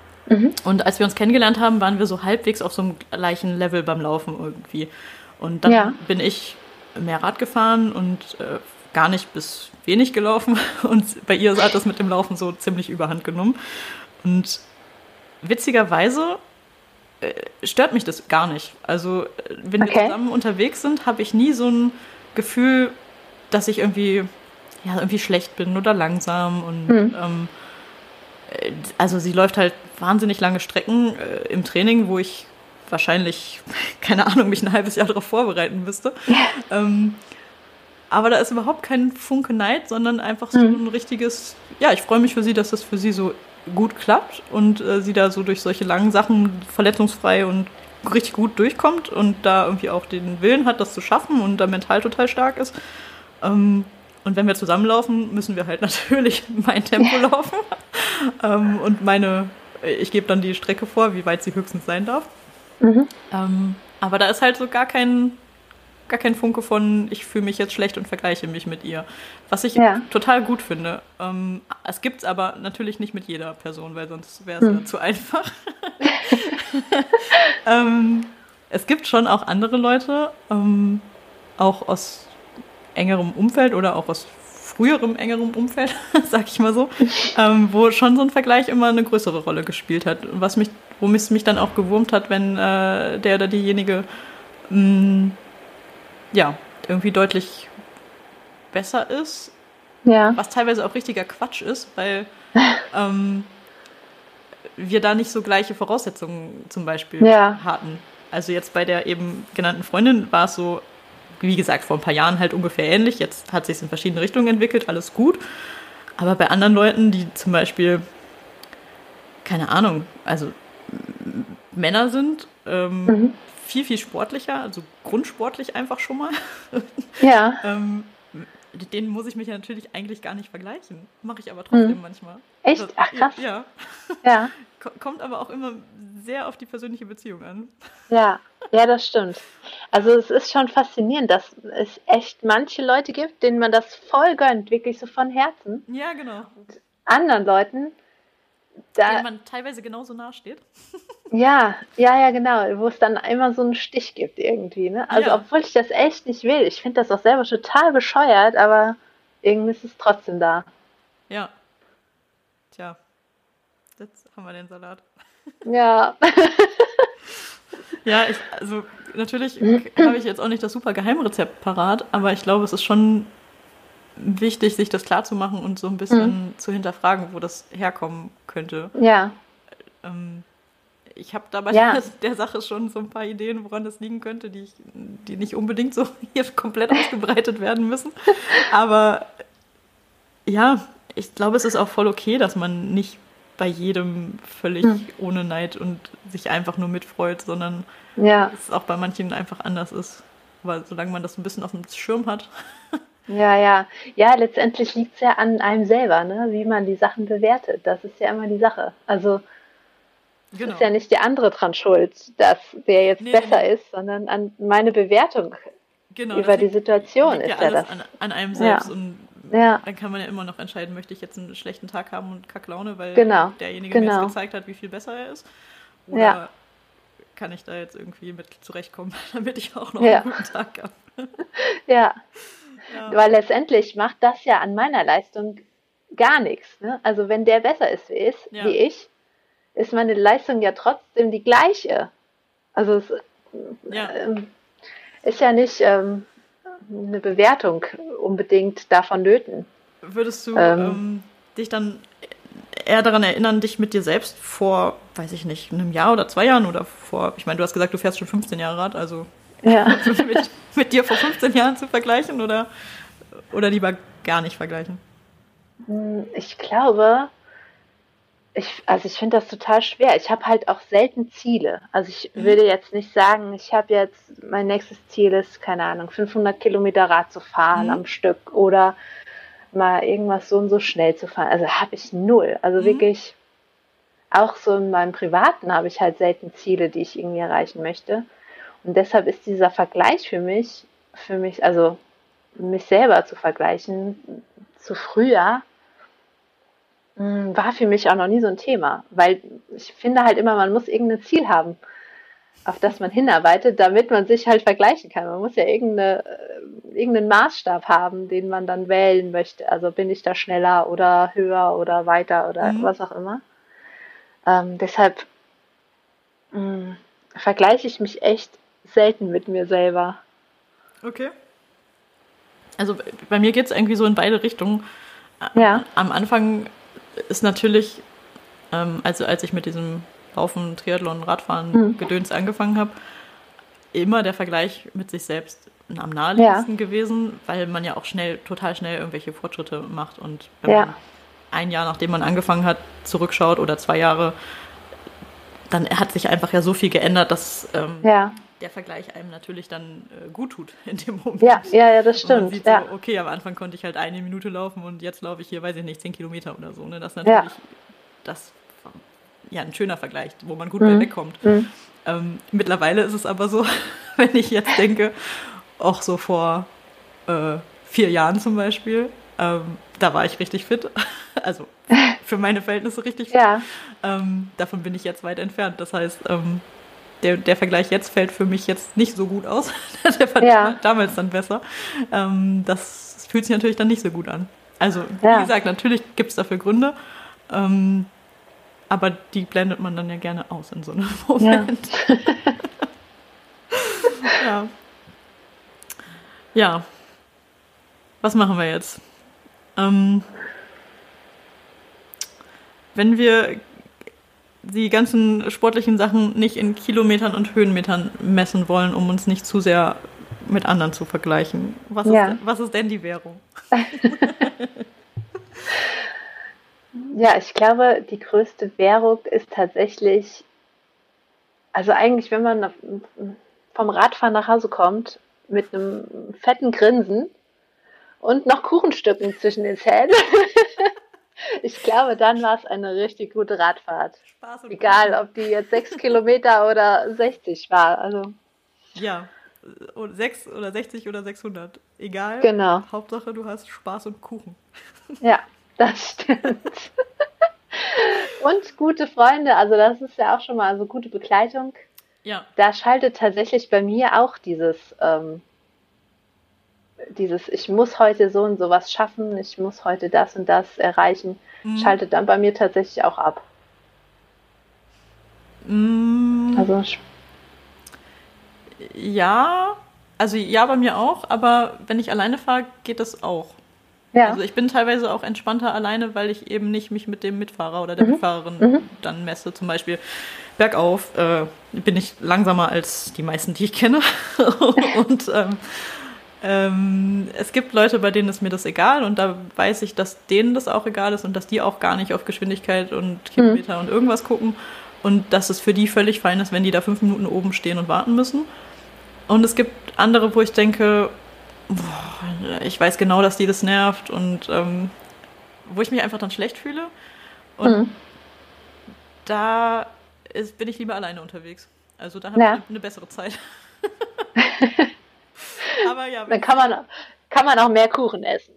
Und als wir uns kennengelernt haben, waren wir so halbwegs auf so einem gleichen Level beim Laufen irgendwie. Und dann Ja. bin ich mehr Rad gefahren und äh, gar nicht bis wenig gelaufen. Und bei ihr hat das mit dem Laufen so ziemlich überhand genommen. Und witzigerweise äh, stört mich das gar nicht. Also äh, wenn wir Okay. zusammen unterwegs sind, habe ich nie so ein Gefühl, dass ich irgendwie, ja, irgendwie schlecht bin oder langsam. Und Mhm. ähm, äh, also sie läuft halt wahnsinnig lange Strecken äh, im Training, wo ich wahrscheinlich, keine Ahnung, mich ein halbes Jahr darauf vorbereiten müsste. Ähm, aber da ist überhaupt kein Funke Neid, sondern einfach so ein richtiges, ja, ich freue mich für sie, dass das für sie so gut klappt und äh, sie da so durch solche langen Sachen verletzungsfrei und richtig gut durchkommt und da irgendwie auch den Willen hat, das zu schaffen und da mental total stark ist. Ähm, und wenn wir zusammenlaufen, müssen wir halt natürlich mein Tempo laufen. ähm, und meine, ich gebe dann die Strecke vor, wie weit sie höchstens sein darf. Mhm. Ähm, aber da ist halt so gar kein, gar kein Funke von, ich fühle mich jetzt schlecht und vergleiche mich mit ihr. Was ich Ja. total gut finde. Ähm, es gibt es aber natürlich nicht mit jeder Person, weil sonst wäre es Hm. ja zu einfach. ähm, es gibt schon auch andere Leute, ähm, auch aus engerem Umfeld oder auch aus früherem, engerem Umfeld, sag ich mal so, ähm, wo schon so ein Vergleich immer eine größere Rolle gespielt hat. Was mich, womit es mich dann auch gewurmt hat, wenn äh, der oder diejenige mh, ja, irgendwie deutlich besser ist. Ja. Was teilweise auch richtiger Quatsch ist, weil ähm, wir da nicht so gleiche Voraussetzungen zum Beispiel Ja. hatten. Also jetzt bei der eben genannten Freundin war es so, wie gesagt, vor ein paar Jahren halt ungefähr ähnlich. Jetzt hat sich in verschiedene Richtungen entwickelt, alles gut. Aber bei anderen Leuten, die zum Beispiel, keine Ahnung, also m- Männer sind, ähm, Mhm. viel, viel sportlicher, also grundsportlich einfach schon mal. Ja. ähm, mit denen muss ich mich ja natürlich eigentlich gar nicht vergleichen. Mache ich aber trotzdem Mhm. manchmal. Echt? Das, Ach, krass. Ja, Ja. Ko- kommt aber auch immer sehr auf die persönliche Beziehung an. Ja. Ja, das stimmt. Also es ist schon faszinierend, dass es echt manche Leute gibt, denen man das voll gönnt, wirklich so von Herzen. Ja, genau. Anderen Leuten, da, Denen man teilweise genauso nahe steht. ja, ja, ja, genau, wo es dann immer so einen Stich gibt irgendwie, ne? Also Ja. obwohl ich das echt nicht will. Ich finde das auch selber total bescheuert, aber irgendwie ist es trotzdem da. Ja. Tja, jetzt haben wir den Salat. Ja. Ja, ich, also natürlich habe ich jetzt auch nicht das super Geheimrezept parat, aber ich glaube, es ist schon wichtig, sich das klarzumachen und so ein bisschen zu hinterfragen, wo das herkommen könnte. Ja. Ähm, ich habe dabei Ja. der Sache schon so ein paar Ideen, woran das liegen könnte, die, ich, die nicht unbedingt so hier komplett ausgebreitet werden müssen. Aber ja, ich glaube, es ist auch voll okay, dass man nicht bei jedem völlig Hm. ohne Neid und sich einfach nur mitfreut, sondern Ja. es auch bei manchen einfach anders ist. Aber solange man das ein bisschen auf dem Schirm hat. Ja, ja. Ja, letztendlich liegt es ja an einem selber, ne? Wie man die Sachen bewertet. Das ist ja immer die Sache. Also es Genau. ist ja nicht der andere dran schuld, dass der jetzt Nee, nee, besser nee. ist, sondern an meine Bewertung Genau, über das die liegt, Situation liegt ja ist ja alles das. an, an einem selbst. Ja. Und Ja. dann kann man ja immer noch entscheiden, möchte ich jetzt einen schlechten Tag haben und Kacklaune, weil Genau. derjenige mir Genau. jetzt gezeigt hat, wie viel besser er ist. Oder Ja. kann ich da jetzt irgendwie mit zurechtkommen, damit ich auch noch Ja. einen guten Tag habe. Ja. Ja. Weil letztendlich macht das ja an meiner Leistung gar nichts. Ne? Also wenn der besser ist wie ich, Ja. wie ich, ist meine Leistung ja trotzdem die gleiche. Also es Ja. ähm, ist ja nicht ähm, eine Bewertung unbedingt davon nöten. Würdest du Ähm. ähm, dich dann eher daran erinnern, dich mit dir selbst vor, weiß ich nicht, einem Jahr oder zwei Jahren oder vor, ich meine, du hast gesagt, du fährst schon fünfzehn Jahre Rad, also Ja. mit, mit dir vor fünfzehn Jahren zu vergleichen oder, oder lieber gar nicht vergleichen? Ich glaube, ich, also ich finde das total schwer. Ich habe halt auch selten Ziele. Also ich Mhm. würde jetzt nicht sagen, ich habe jetzt, mein nächstes Ziel ist, keine Ahnung, fünfhundert Kilometer Rad zu fahren Mhm. am Stück oder mal irgendwas so und so schnell zu fahren. Also habe ich null. Also Mhm. wirklich, auch so in meinem Privaten habe ich halt selten Ziele, die ich irgendwie erreichen möchte. Und deshalb ist dieser Vergleich für mich, für mich, also mich selber zu vergleichen, zu früher, mh, war für mich auch noch nie so ein Thema. Weil ich finde halt immer, man muss irgendein Ziel haben, auf das man hinarbeitet, damit man sich halt vergleichen kann. Man muss ja irgendeine, äh, irgendeinen Maßstab haben, den man dann wählen möchte. Also bin ich da schneller oder höher oder weiter oder Mhm. was auch immer. Ähm, deshalb mh, vergleiche ich mich echt selten mit mir selber. Okay. Also bei mir geht es irgendwie so in beide Richtungen. Ja. Am Anfang ist natürlich, ähm, also als ich mit diesem Laufen, Triathlon, Radfahren, Mhm. Gedöns angefangen habe, immer der Vergleich mit sich selbst am naheliegendsten gewesen, weil man ja auch schnell, total schnell irgendwelche Fortschritte macht. Und wenn Ja. man ein Jahr, nachdem man angefangen hat, zurückschaut oder zwei Jahre, dann hat sich einfach ja so viel geändert, dass ähm, Ja. der Vergleich einem natürlich dann äh, gut tut in dem Moment. Ja, ja, ja, das Und man stimmt. sieht Ja. so, okay, am Anfang konnte ich halt eine Minute laufen und jetzt laufe ich hier, weiß ich nicht, zehn Kilometer oder so. Ne? Das ist natürlich das, ja, ein schöner Vergleich, wo man gut bei Mhm. wegkommt. Mhm. Ähm, mittlerweile ist es aber so, wenn ich jetzt denke, auch so vor äh, vier Jahren zum Beispiel, ähm, da war ich richtig fit. Also für meine Verhältnisse richtig fit. Ja. Ähm, davon bin ich jetzt weit entfernt. Das heißt, ähm, der, der Vergleich jetzt fällt für mich jetzt nicht so gut aus. Der war Ja. damals dann besser. Ähm, das fühlt sich natürlich dann nicht so gut an. Also, wie Ja. gesagt, natürlich gibt es dafür Gründe, ähm, aber die blendet man dann ja gerne aus in so einem Moment. Ja. Ja. Ja. Was machen wir jetzt? Ähm, wenn wir die ganzen sportlichen Sachen nicht in Kilometern und Höhenmetern messen wollen, um uns nicht zu sehr mit anderen zu vergleichen. Was, Ja. ist, was ist denn die Währung? Ja, ich glaube, die größte Währung ist tatsächlich, also eigentlich, wenn man vom Radfahren nach Hause kommt, mit einem fetten Grinsen und noch Kuchenstücken zwischen den Zähnen. Ich glaube, dann war es eine richtig gute Radfahrt. Spaß und Egal, ob die jetzt sechs Kilometer oder sechzig war. Also, Ja, sechs oder sechzig oder sechshundert. Egal. genau. Hauptsache, du hast Spaß und Kuchen. Ja, das stimmt. Und gute Freunde, also das ist ja auch schon mal so gute Begleitung. Ja. Da schaltet tatsächlich bei mir auch dieses, ähm, dieses, ich muss heute so und so was schaffen, ich muss heute das und das erreichen, Mhm. schaltet dann bei mir tatsächlich auch ab. Mm, Also ja, also ja, bei mir auch, aber wenn ich alleine fahre, geht das auch. ja, Also ich bin teilweise auch entspannter alleine, weil ich eben nicht mich mit dem Mitfahrer oder der Mhm. Mitfahrerin Mhm. dann messe. Zum Beispiel bergauf äh, bin ich langsamer als die meisten, die ich kenne. Und ähm, ähm, es gibt Leute, bei denen ist mir das egal und da weiß ich, dass denen das auch egal ist und dass die auch gar nicht auf Geschwindigkeit und Kilometer und irgendwas gucken und dass es für die völlig fein ist, wenn die da fünf Minuten oben stehen und warten müssen. Und es gibt andere, wo ich denke, boah, ich weiß genau, dass die das nervt und ähm, wo ich mich einfach dann schlecht fühle. Und Mhm. da ist, bin ich lieber alleine unterwegs. Also da habe Ja. ich eine, eine bessere Zeit. Aber ja, dann kann man, kann man auch mehr Kuchen essen.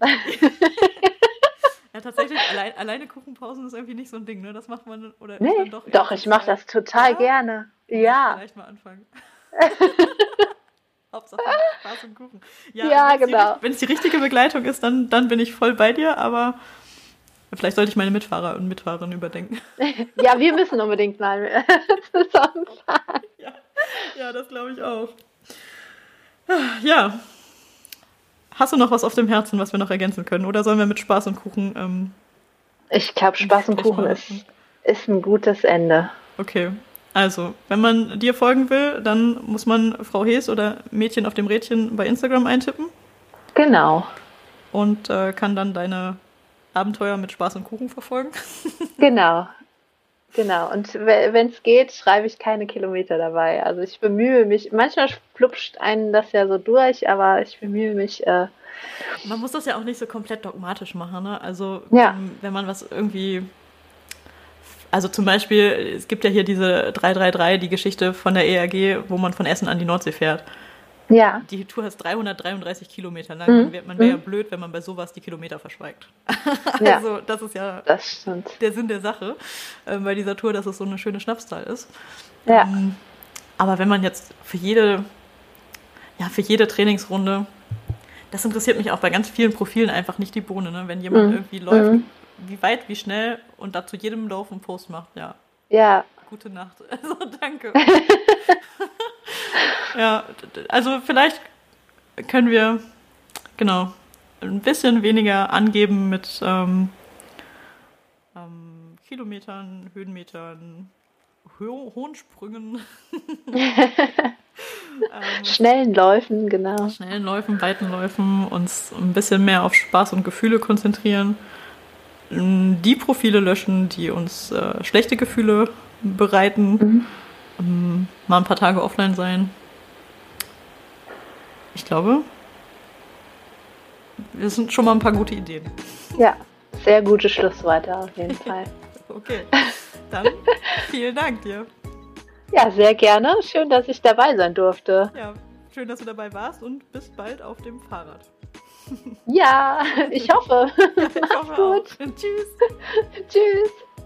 ja tatsächlich, allein, alleine Kuchenpausen ist irgendwie nicht so ein Ding, ne? Das macht man oder ist Nee, dann doch. doch, ich mache das total Ja? gerne. Muss ich Ja, vielleicht mal anfangen. Hauptsache Spaß und Kuchen. Ja, wenn's genau. Die, wenn es die richtige Begleitung ist, dann, dann bin ich voll bei dir, aber vielleicht sollte ich meine Mitfahrer und Mitfahrerinnen überdenken. ja, wir müssen unbedingt mal zusammenfahren. Ja, ja, das glaube ich auch. Ja. Hast du noch was auf dem Herzen, was wir noch ergänzen können? Oder sollen wir mit Spaß und Kuchen... Ähm, Ich glaube, Spaß und Sprechen Kuchen wir ist, davon. ist ein gutes Ende. okay. Also, wenn man dir folgen will, dann muss man Frau Hees oder Mädchen auf dem Rädchen bei Instagram eintippen Genau, und äh, kann dann deine Abenteuer mit Spaß und Kuchen verfolgen. genau, genau. Und wenn es geht, schreibe ich keine Kilometer dabei. Also ich bemühe mich, manchmal flupscht einen das ja so durch, aber ich bemühe mich, äh, Man muss das ja auch nicht so komplett dogmatisch machen, ne? Also, Ja. ähm, wenn man was irgendwie... Also zum Beispiel, es gibt ja hier diese drei drei drei, die Geschichte von der E R G, wo man von Essen an die Nordsee fährt. ja, Die Tour ist dreihundertdreiunddreißig Kilometer lang. Mhm. Man wäre man wär ja Mhm. blöd, wenn man bei sowas die Kilometer verschweigt. Ja. Also das ist ja das stimmt. der Sinn der Sache äh, bei dieser Tour, dass es so eine schöne Schnapszahl ist. Ja, Ähm, aber wenn man jetzt für jede, ja, für jede Trainingsrunde, das interessiert mich auch bei ganz vielen Profilen einfach nicht die Bohne, ne? Wenn jemand Mhm. irgendwie läuft, Mhm. wie weit, wie schnell und dazu jedem Lauf einen Post macht, ja, ja, gute Nacht. Also danke. Ja, d- d- also vielleicht können wir, genau, ein bisschen weniger angeben mit ähm, ähm, Kilometern, Höhenmetern, Ho hohen Sprüngen, ähm, schnellen Läufen, genau. schnellen Läufen, weiten Läufen, uns ein bisschen mehr auf Spaß und Gefühle konzentrieren, die Profile löschen, die uns äh, schlechte Gefühle bereiten, Mhm. ähm, mal ein paar Tage offline sein. Ich glaube, das sind schon mal ein paar gute Ideen. Ja, sehr gute Schlussworte auf jeden Fall. Okay, dann vielen Dank dir. Ja, sehr gerne. Schön, dass ich dabei sein durfte. Ja, schön, dass du dabei warst und bis bald auf dem Fahrrad. Ja, ich hoffe. Ich hoffe gut. auch. Tschüss. Tschüss.